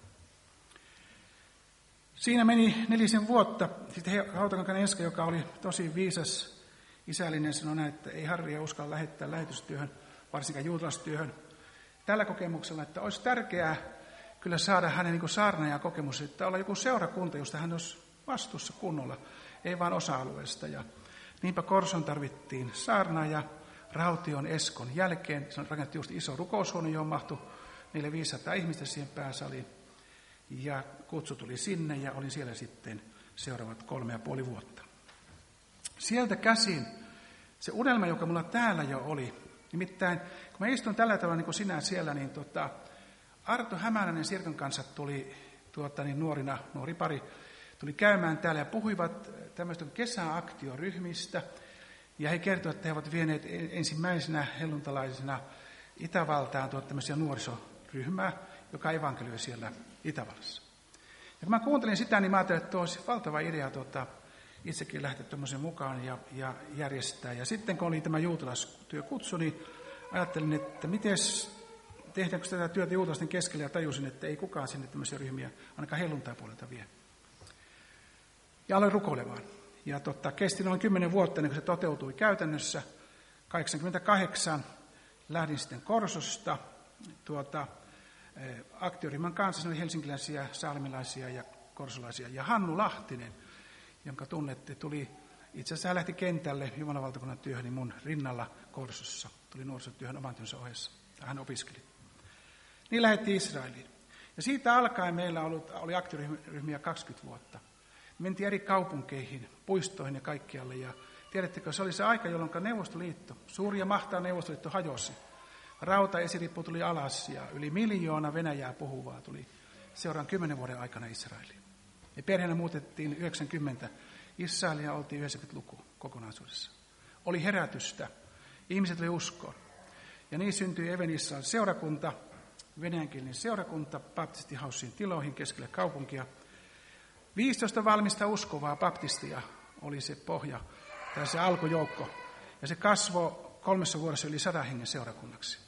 Siinä meni nelisen vuotta. Sitten Hautakankaan Eska, joka oli tosi viisas isällinen, sanoi näin, että ei Harria uskalla lähettää lähetystyöhön, varsinkaan juutalaistyöhön. Tällä kokemuksella, että olisi tärkeää kyllä saada hänen niin kuin saarnaajan kokemus, että olla joku seurakunta, josta hän olisi vastuussa kunnolla, ei vain osa-alueesta. Ja niinpä Korson tarvittiin saarnaaja Raution Eskon jälkeen. Se rakennettiin just iso rukoushuone, johon mahtui neljä viisisataa ihmistä siihen pääsaliin. Ja kutsu tuli sinne ja olin siellä sitten seuraavat kolme ja puoli vuotta. Sieltä käsin se unelma, joka mulla täällä jo oli, nimittäin kun mä istun tällä tavalla niin kuin sinä siellä, niin tota, Arto Hämäläinen Sirkan kanssa tuli tuota, niin nuorina, nuori pari, tuli käymään täällä ja puhuivat tämmöistä kesäaktioryhmistä. Ja he kertoivat, että he ovat vieneet ensimmäisenä helluntalaisena Itävaltaan tuota tämmöisiä nuorisoryhmää, joka evankelioi siellä Itävallassa. Ja kun mä kuuntelin sitä, niin mä ajattelin, että olisi valtava idea tuota, itsekin lähteä tuommoisen mukaan ja, ja järjestää. Ja sitten kun oli tämä juutalaistyökutsu, niin ajattelin, että miten tehdäänkö tätä työtä juutalaisten keskellä, ja tajusin, että ei kukaan sinne tämmöisiä ryhmiä ainakaan helluntai-puolelta vie. Ja aloin rukoilemaan. Ja totta, kesti noin kymmenen vuotta, ennen kuin se toteutui käytännössä. kahdeksankymmentäkahdeksan lähdin sitten Korsosta tuota, aktioryhmän kanssa, se oli helsinkiläisiä, saalimilaisia ja korsolaisia. Ja Hannu Lahtinen, jonka tunnette, tuli, itse asiassa hän lähti kentälle Jumalan valtakunnan työhön niin mun rinnalla Korsossa. Tuli nuorisotyöhön oman työnsä ohessa. Hän opiskeli. Niin lähdettiin Israeliin. Ja siitä alkaen meillä oli, oli aktioryhmiä kaksikymmentä vuotta. Mentiin eri kaupunkeihin, puistoihin ja kaikkialle. Ja tiedättekö, se oli se aika, jolloin Neuvostoliitto, suuri ja mahtava Neuvostoliitto hajosi. Rautaesirippu tuli alas ja yli miljoona Venäjää puhuvaa tuli seuraan kymmenen vuoden aikana Israeliin. Ja perheenä muutettiin yhdeksänkymmentä. Israelia oltiin yhdeksänkymmentäluku kokonaisuudessa. Oli herätystä. Ihmiset oli uskoon. Ja niin syntyi Even Israel seurakunta, venäjänkielinen seurakunta, baptistihaussiin tiloihin keskelle kaupunkia. viisitoista valmista uskovaa baptistia oli se pohja, tai se alkujoukko. Ja se kasvoi kolmessa vuodessa yli sadan hengen seurakunnaksi.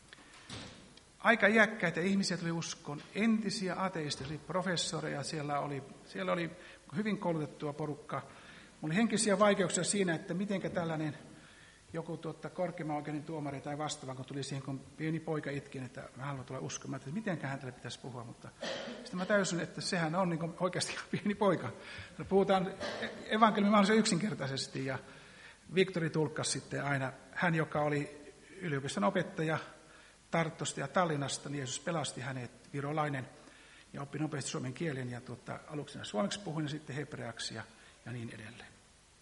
Aika iäkkäitä ihmisiä tuli uskoon, entisiä ateisteja, professoreja, siellä oli, siellä oli hyvin koulutettua porukkaa. Mulla oli henkisiä vaikeuksia siinä, että mitenkä tällainen joku tuota, korkeimman oikeuden tuomari tai vastaava, kun tuli siihen, kun pieni poika itkin, että mä haluan tulla uskomaan, että mitenköhän tälle pitäisi puhua. Mutta sitten mä täysin, että sehän on niin oikeasti pieni poika. Puhutaan evankeliumin mahdollisimman yksinkertaisesti ja Viktori tulkkasi sitten aina, hän joka oli yliopiston opettaja Tartosta ja Tallinnasta, niin Jeesus pelasti hänet, virolainen, ja oppi nopeasti suomen kielen, ja tuota, aluksi suomeksi puhuin ja sitten hebreaksi ja, ja niin edelleen.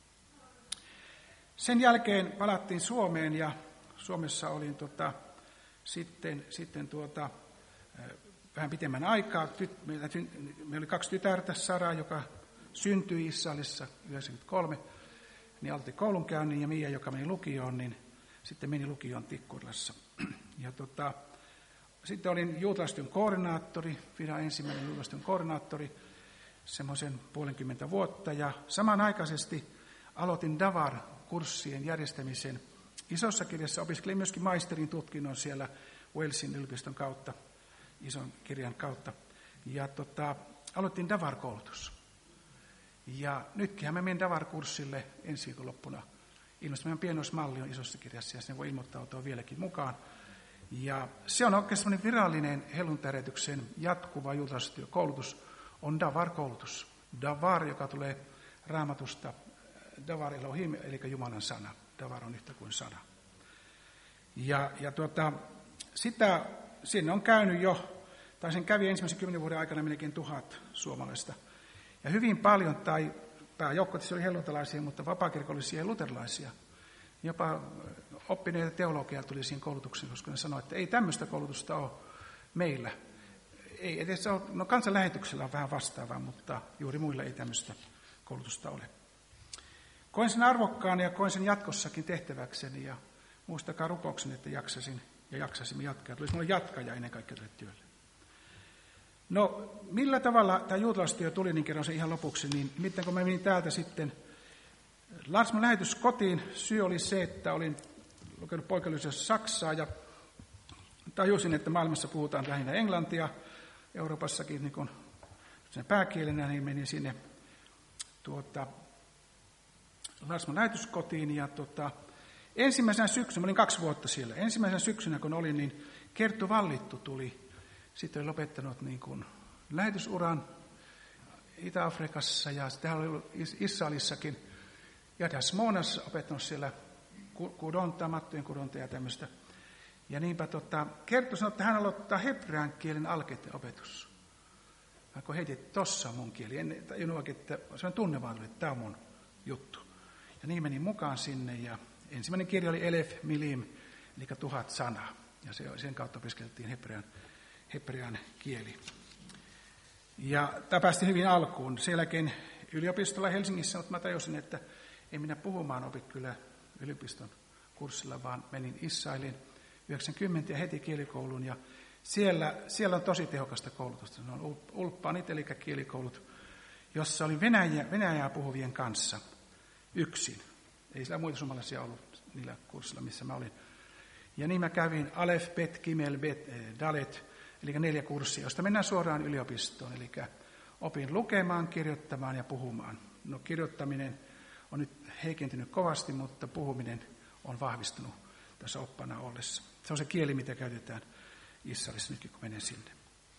Sen jälkeen palattiin Suomeen, ja Suomessa olin tuota, sitten, sitten tuota, vähän pitemmän aikaa. Tyt, meillä, meillä oli kaksi tytärtä, Sara, joka syntyi Israelissa yhdeksänkymmentäkolme, niin aloitti koulunkäynnin, ja Mia, joka meni lukioon, niin sitten meni lukioon Tikkurilassa. Ja tota, sitten olin juutalaistyön koordinaattori, Fidan ensimmäinen juutalaistyön koordinaattori, semmoisen puolenkymmentä vuotta, ja samanaikaisesti aloitin Davar-kurssien järjestämisen. Isossa kirjassa opiskelin myöskin maisterin tutkinnon siellä Walesin yliopiston kautta, ison kirjan kautta, ja tota, aloitin Davar-koulutus. Ja nytkin mä menen Davar-kurssille ensi viikonloppuna. Ilmeisesti pienoismalli on isossa kirjassa ja sen voi ilmoittautua vieläkin mukaan. Ja se on oikein sellainen virallinen helluntai-herätyksen jatkuva juutalaistyökoulutus, on Davar-koulutus. Davar, joka tulee Raamatusta, Davar Elohim, eli Jumalan sana. Davar on yhtä kuin sana. Ja, ja tuota, sitä, sinne on käynyt jo, tai sen kävi ensimmäisen kymmenen vuoden aikana melkein tuhat suomalaista. Ja hyvin paljon, tai pääjoukko oli helluntalaisia, mutta vapaakirkollisia ja luterilaisia. Jopa oppineita teologiaa tuli siihen koulutukseen, koska ne sanoivat, että ei tämmöistä koulutusta ole meillä. ei edes ole, no kansanlähetyksellä on vähän vastaavaa, mutta juuri muilla ei tämmöistä koulutusta ole. Koin sen arvokkaan ja koin sen jatkossakin tehtäväkseni ja muistakaa rukouksen, että jaksasin ja jaksasimme jatkaa. Tulisi minulle jatkaja ennen kaikkea tälle työlle. No, millä tavalla tämä juutalaistyö tuli, niin kerron sen ihan lopuksi, niin miten kun mä menin täältä sitten Larsmon lähetys kotiin, syy oli se, että olin lukenut poikallisessa Saksaa ja tajusin, että maailmassa puhutaan lähinnä englantia, Euroopassakin niin kun sen pääkielenä, niin menin sinne tuota, Larsmon lähetyskotiin ja tuota, ensimmäisenä syksynä, mä olin kaksi vuotta siellä, ensimmäisenä syksynä kun olin, niin Kerttu Vallittu tuli, sitten oli lopettanut niin kuin lähetysuran Itä-Afrikassa ja sitten hän oli ollut Israelissakin ja Dasmonassa opettanut siellä kudontaa, mattojen kudontaa ja tämmöistä. Ja niinpä tota, Kerttu sanoi, että hän aloittaa hebrean kielen alkeiden opetus. Hän kun heitin, että tossa on mun kieli. En tajunnut oikein, että se on tunne vaan, että tämä on mun juttu. Ja niin menin mukaan sinne ja ensimmäinen kirja oli Elef Milim, eli tuhat sanaa. Ja sen kautta opiskeltiin hebrean, hebrean kieli. Ja tämä päästi hyvin alkuun. Sen jälkeen yliopistolla Helsingissä, mutta mä tajusin, että en minä puhumaan opi kyllä yliopiston kurssilla, vaan menin Israeliin yhdeksänkymmentä ja heti kielikouluun. Ja siellä, siellä on tosi tehokasta koulutusta. Ne on ulppaanit, eli kielikoulut, jossa oli Venäjä, Venäjää puhuvien kanssa yksin. Ei siellä muita suomalaisia ollut niillä kurssilla, missä mä olin. Ja niin mä kävin Alef, Bet, Gimel, Bet, Dalet, eli neljä kurssia, josta mennään suoraan yliopistoon. Eli opin lukemaan, kirjoittamaan ja puhumaan. No kirjoittaminen on nyt heikentynyt kovasti, mutta puhuminen on vahvistunut tässä oppana ollessa. Se on se kieli, mitä käytetään Israelissa nytkin, kun menen sinne.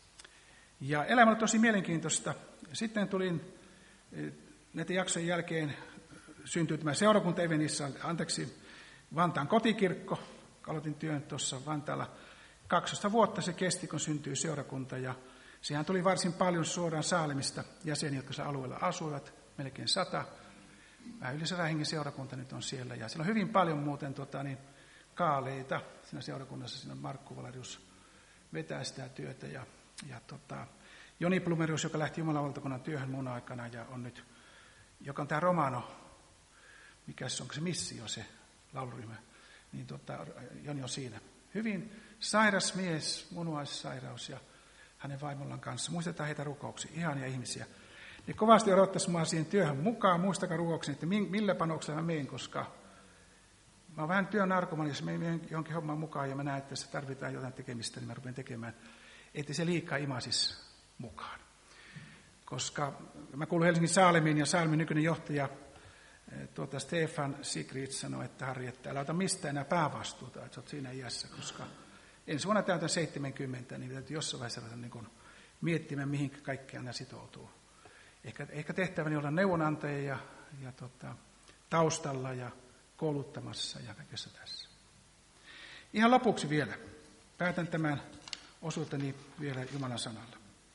Ja elämä oli tosi mielenkiintoista. Sitten tulin näiden jaksojen jälkeen syntyi tämä seurakunta Evenissa, anteeksi, Vantaan kotikirkko. Aloitin työn tuossa Vantaalla. kaksitoista vuotta se kesti, kun syntyi seurakunta, ja siihen tuli varsin paljon suoraan Saalemista jäseniä, jotka siellä alueella asuivat, melkein sata. Vähän yli sata hengen seurakunta nyt on siellä, ja siellä on hyvin paljon muuten tota, niin, kaaleita siinä seurakunnassa. Siinä Markku Valarius vetää sitä työtä, ja, ja tota, Joni Plumerius, joka lähti Jumalan valtakunnan työhön mun aikana, ja on nyt, joka on tämä Romano, mikä se onko se missio, se lauluryhmä, niin tota, Joni on siinä. Hyvin sairas mies, munuaissairaus ja hänen vaimollaan kanssa. Muistetaan heitä rukouksia, ihania ihmisiä. Ne kovasti odottaisi minua siihen työhön mukaan. Muistakaa rukouksia, että millä panoksella mä menen, koska mä oon vähän työn narkomani, jos menen johonkin hommaan mukaan ja mä näen, että tässä tarvitaan jotain tekemistä, niin mä rupean tekemään, ettei se liikaa imasis mukaan. Koska mä kuulun Helsingin Saalemiin ja Saalemin nykyinen johtaja, Tuota Stefan Sigrid sanoi, että Harri, että älä ota mistään enää päävastuuta, että sä oot siinä iässä, koska ensi vuonna täytän seitsemänkymmentä, niin täytyy jossain vaiheessa ruveta niin miettimään, mihin kaikkea nämä sitoutuu. Ehkä, ehkä tehtäväni olla neuvonantaja ja, ja tota, taustalla ja kouluttamassa ja kaikessa tässä. Ihan lopuksi vielä. Päätän tämän osuuteni vielä Jumalan sanalla.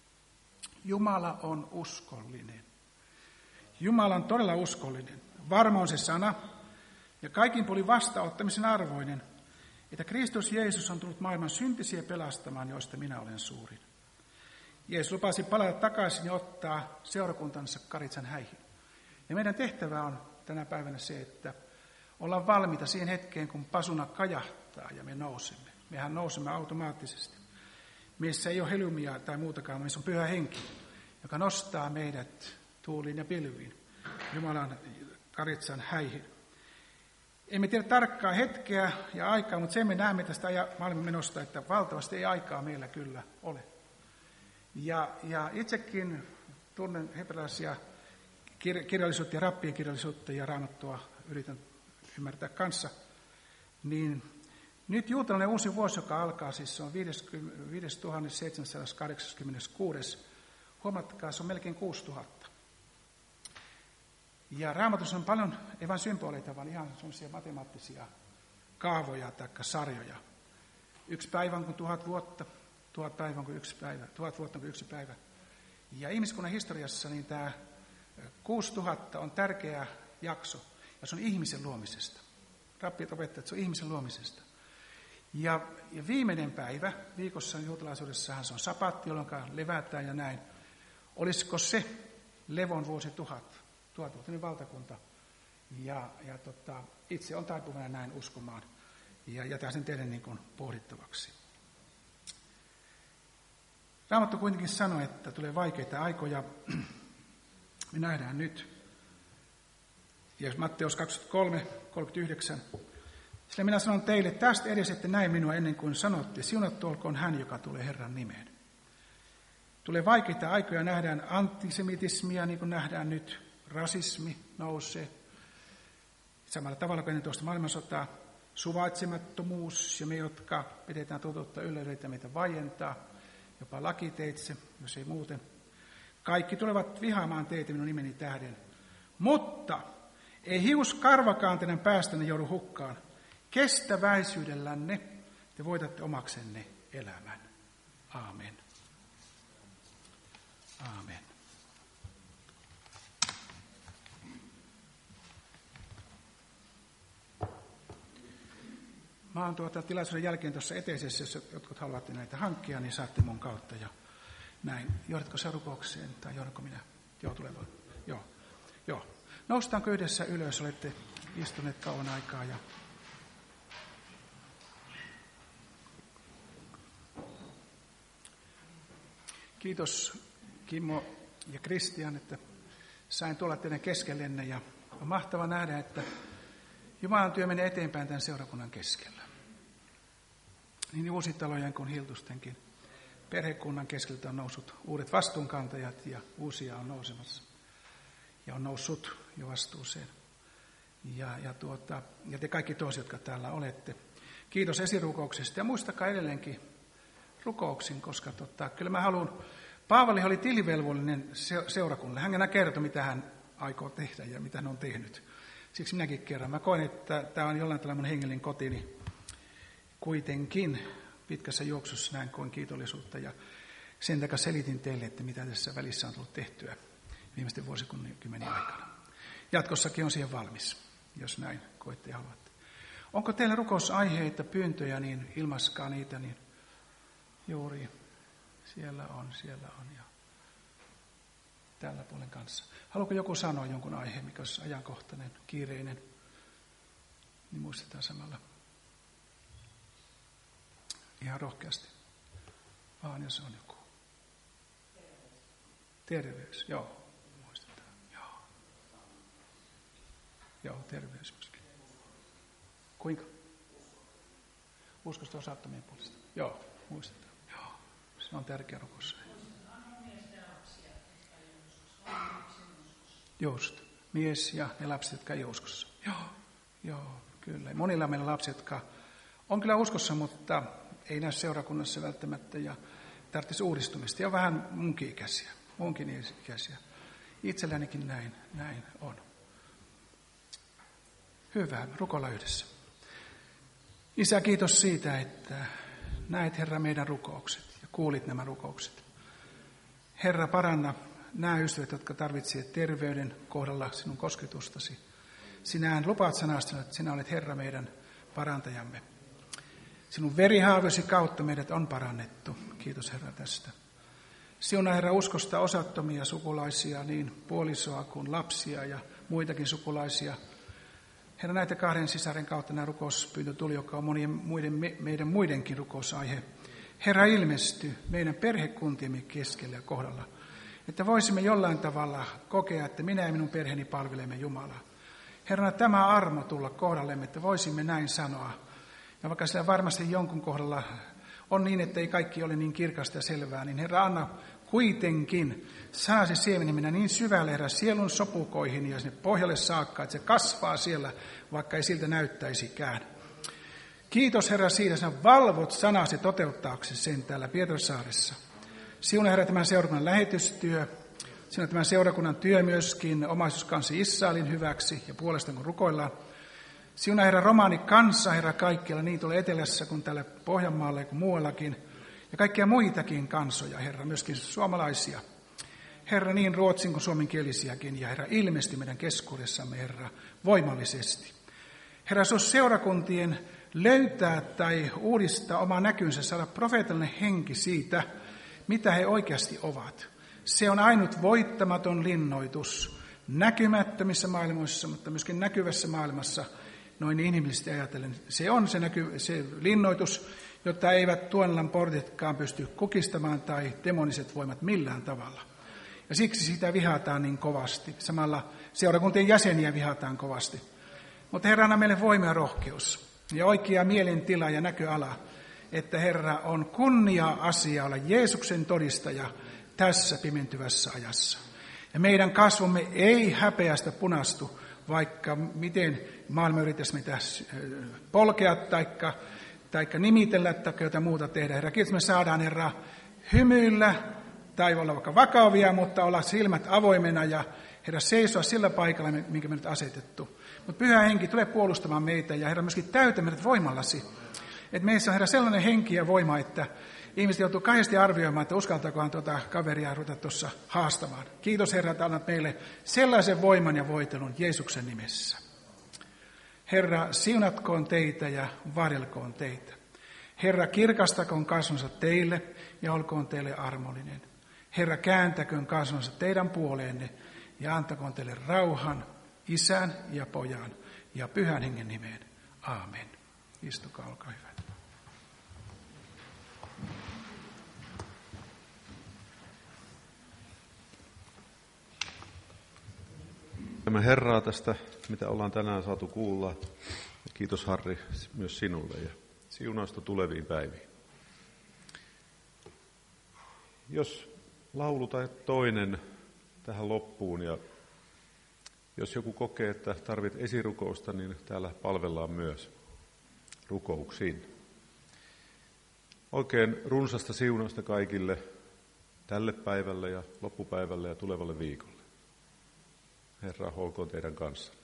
Jumala on uskollinen. Jumala on todella uskollinen. Varma on se sana ja kaikin puolin vastaanottamisen arvoinen, että Kristus Jeesus on tullut maailman syntisiä pelastamaan, joista minä olen suurin. Jeesus lupasi palata takaisin ja ottaa seurakuntansa Karitsan häihin. Ja meidän tehtävä on tänä päivänä se, että ollaan valmiita siihen hetkeen, kun pasuna kajahtaa ja me nousemme. Mehän nousemme automaattisesti. Meissä ei ole helymia tai muutakaan, meissä on Pyhä Henki, joka nostaa meidät tuuliin ja pilviin Jumalan Karitsan häihin. Emme tiedä tarkkaa hetkeä ja aikaa, mutta sen me näemme tästä maailman menosta, että valtavasti ei aikaa meillä kyllä ole. Ja, ja itsekin tunnen hebrealaisia kir- kirjallisuutta ja rappien kirjallisuutta ja Raamattua yritän ymmärtää kanssa. Niin nyt juutalainen uusi vuosi, joka alkaa, siis se on viisituhatta seitsemänsataakahdeksankymmentäkuusi. Huomatkaa, se on melkein kuusituhatta. Ja Raamatussa on paljon, ei vain symboleita, vaan ihan sellaisia matemaattisia kaavoja tai sarjoja. Yksi päivä on kuin tuhat vuotta, tuhat päivä on kuin yksi päivä, tuhat vuotta on kuin yksi päivä. Ja ihmiskunnan historiassa niin tämä kuusituhatta on tärkeä jakso, ja se on ihmisen luomisesta. Rappit opettaa, että se on ihmisen luomisesta. Ja, ja viimeinen päivä viikossa juutalaisuudessahan se on sapatti, jolloin levätään ja näin. Olisiko se levon vuosi tuhat, tuhatvuotinen valtakunta? Ja, ja tota, itse on taipuvainen näin uskomaan ja jätän sen teille niin kuin pohdittavaksi. Raamattu kuitenkin sanoi, että tulee vaikeita aikoja. Me nähdään nyt. Ja Matteus kaksikymmentäkolme kolmekymmentäyhdeksän. Sillä minä sanon teille, tästä edes ette näe minua ennen kuin sanotte, siunattu olkoon hän, joka tulee Herran nimeen. Tulee vaikeita aikoja, nähdään antisemitismia, niin kuin nähdään nyt, rasismi nousee. Samalla tavalla kuin ennen toista maailmansotaa, suvaitsemattomuus ja me, jotka pidetään totuutta yllä, yritetään meitä vaientaa, jopa lakiteitse, jos ei muuten. Kaikki tulevat vihaamaan teitä minun nimeni tähden. Mutta ei hius karvakaan teidän päästänne joudu hukkaan. Kestäväisyydellänne te voitatte omaksenne elämän. Aamen. Aamen. Mä oon tuota tilaisuuden jälkeen tuossa eteisessä, jos jotkut haluatte näitä hankkia, niin saatte mun kautta ja näin. Johdatko sä rukoukseen tai johdanko minä? Joo, tulee vaan. Joo. Joo. Noustaanko yhdessä ylös, olette istuneet kauan aikaa ja kiitos Kimmo ja Kristian, että sain tulla teidän keskellenne ja on mahtava nähdä, että Jumalan työ menee eteenpäin tämän seurakunnan keskellä. Niin Uusitalojen kuin Hiltustenkin perhekunnan keskeltä on noussut uudet vastuunkantajat ja uusia on nousemassa. Ja on noussut jo vastuuseen. Ja, ja, tuota, ja te kaikki toiset, jotka täällä olette. Kiitos esirukouksesta ja muistakaa edelleenkin rukouksin, koska tota, kyllä mä haluan, Paavali oli tilivelvollinen seurakunnalle. Hän kertoi, mitä hän aikoo tehdä ja mitä hän on tehnyt. Siksi minäkin kerran. Mä koen, että tämä on jollain tavalla mun hengellinen kotini. Kuitenkin pitkässä juoksussa näin koen kiitollisuutta ja sen takia selitin teille, että mitä tässä välissä on tullut tehtyä viimeisten vuosikymmenien aikana. Jatkossakin on siihen valmis, jos näin koette ja haluatte. Onko teillä rukousaiheita, pyyntöjä, niin ilmaiskaa niitä, niin juuri siellä on, siellä on ja tällä puolen kanssa. Haluatko joku sanoa jonkun aiheen, mikä olisi ajankohtainen, kiireinen, niin muistetaan samalla. Ihan rohkeasti. Vaan jos on joku. Terveys. Terveys, joo. Muistetaan. Joo. Joo, terveys myöskin. Kuinka? Uskosta osattomien puolesta. Joo, muistetaan. Joo. Se on tärkeä rukous. Just. Mies ja ne lapset, jotka ei ole uskossa. Joo, joo, kyllä. Monilla meillä lapsia, jotka on kyllä uskossa, mutta ei näy seurakunnassa välttämättä ja tarvitsisi uudistumista. Ja vähän munkin ikäisiä, munkin ikäisiä. Itsellänikin näin, näin on. Hyvä, rukoilla yhdessä. Isä, kiitos siitä, että näet, Herra, meidän rukoukset ja kuulit nämä rukoukset. Herra, paranna nämä ystävät, jotka tarvitsevat terveyden kohdalla sinun kosketustasi. Sinähän lupaat sanasta, että sinä olet Herra meidän parantajamme. Sinun verihaavesi kautta meidät on parannettu. Kiitos Herra tästä. Siunaa Herra uskosta osattomia sukulaisia, niin puolisoa kuin lapsia ja muitakin sukulaisia. Herra, näitä kahden sisaren kautta nämä rukouspyyntö tuli, joka on monien muiden, meidän muidenkin rukousaihe. Herra, ilmesty meidän perhekuntiemme keskellä ja kohdalla, että voisimme jollain tavalla kokea, että minä ja minun perheeni palvelemme Jumalaa. Herra, tämä armo tulla kohdallemme, että voisimme näin sanoa. Ja vaikka siellä varmasti jonkun kohdalla on niin, että ei kaikki ole niin kirkasta ja selvää, niin Herra, anna kuitenkin saa se siemeni mennä niin syvälle, Herra, sielun sopukoihin ja sinne pohjalle saakka, että se kasvaa siellä, vaikka ei siltä näyttäisikään. Kiitos Herra siitä, että sinä valvot sanasi toteuttaaksesi sen täällä Pietarsaaressa. Siunaa Herra tämän seurakunnan lähetystyö, siunaa tämän seurakunnan työ myöskin omaisuuskansi Israelin hyväksi ja puolestaan kun rukoillaan. Siunaa Herra romaani kanssa, Herra kaikkialla, niin tuolla etelässä kuin täällä Pohjanmaalla ja kuin muuallakin. Ja kaikkia muitakin kansoja, Herra, myöskin suomalaisia. Herra, niin ruotsin kuin suomenkielisiäkin. Ja Herra, ilmesti meidän keskuudessamme, Herra, voimallisesti. Herra, se on seurakuntien löytää tai uudistaa oma näkynsä, saada profeetallinen henki siitä, mitä he oikeasti ovat. Se on ainut voittamaton linnoitus näkymättömissä maailmoissa, mutta myöskin näkyvässä maailmassa, noin inhimillisesti ajatellen. Se on se, näky, se linnoitus, jota eivät tuonellan portitkaan pysty kukistamaan tai demoniset voimat millään tavalla. Ja siksi sitä vihataan niin kovasti. Samalla seurakuntien jäseniä vihataan kovasti. Mutta Herra anna meille voima ja rohkeus ja oikea mielentila ja näköala, että Herra on kunnia-asia olla Jeesuksen todistaja tässä pimentyvässä ajassa. Ja meidän kasvomme ei häpeästä punastu, vaikka miten maailma yrittäisi meitä polkea taikka, taikka nimitellä tai jotain muuta tehdä. Herra, kiitos, me saadaan, Herra, hymyillä tai olla vaikka vakavia, mutta olla silmät avoimena ja Herra, seisoa sillä paikalla, minkä me nyt asetettu. Mutta Pyhä Henki, tule puolustamaan meitä ja Herra, myöskin täytä meidät voimallasi. Että meissä on, Herra, sellainen henki ja voima, että ihmiset joutuu kahdesti arvioimaan, että uskaltaakohan tuota kaveria ruveta tuossa haastamaan. Kiitos, Herra, että annat meille sellaisen voiman ja voitelun Jeesuksen nimessä. Herra, siunatkoon teitä ja varjelkoon teitä. Herra, kirkastakoon kasvonsa teille ja olkoon teille armollinen. Herra, kääntäköön kasvonsa teidän puoleenne ja antakoon teille rauhan, Isän ja Pojan ja Pyhän Hengen nimeen. Aamen. Istukaa, olkaa hyvät. Tämä Herraa tästä, mitä ollaan tänään saatu kuulla. Kiitos, Harri, myös sinulle ja siunausta tuleviin päiviin. Jos laulu tai toinen tähän loppuun ja jos joku kokee, että tarvit esirukousta, niin täällä palvellaan myös rukouksiin. Oikein runsasta siunausta kaikille tälle päivälle ja loppupäivälle ja tulevalle viikolle. Herra, olkoon teidän kanssa.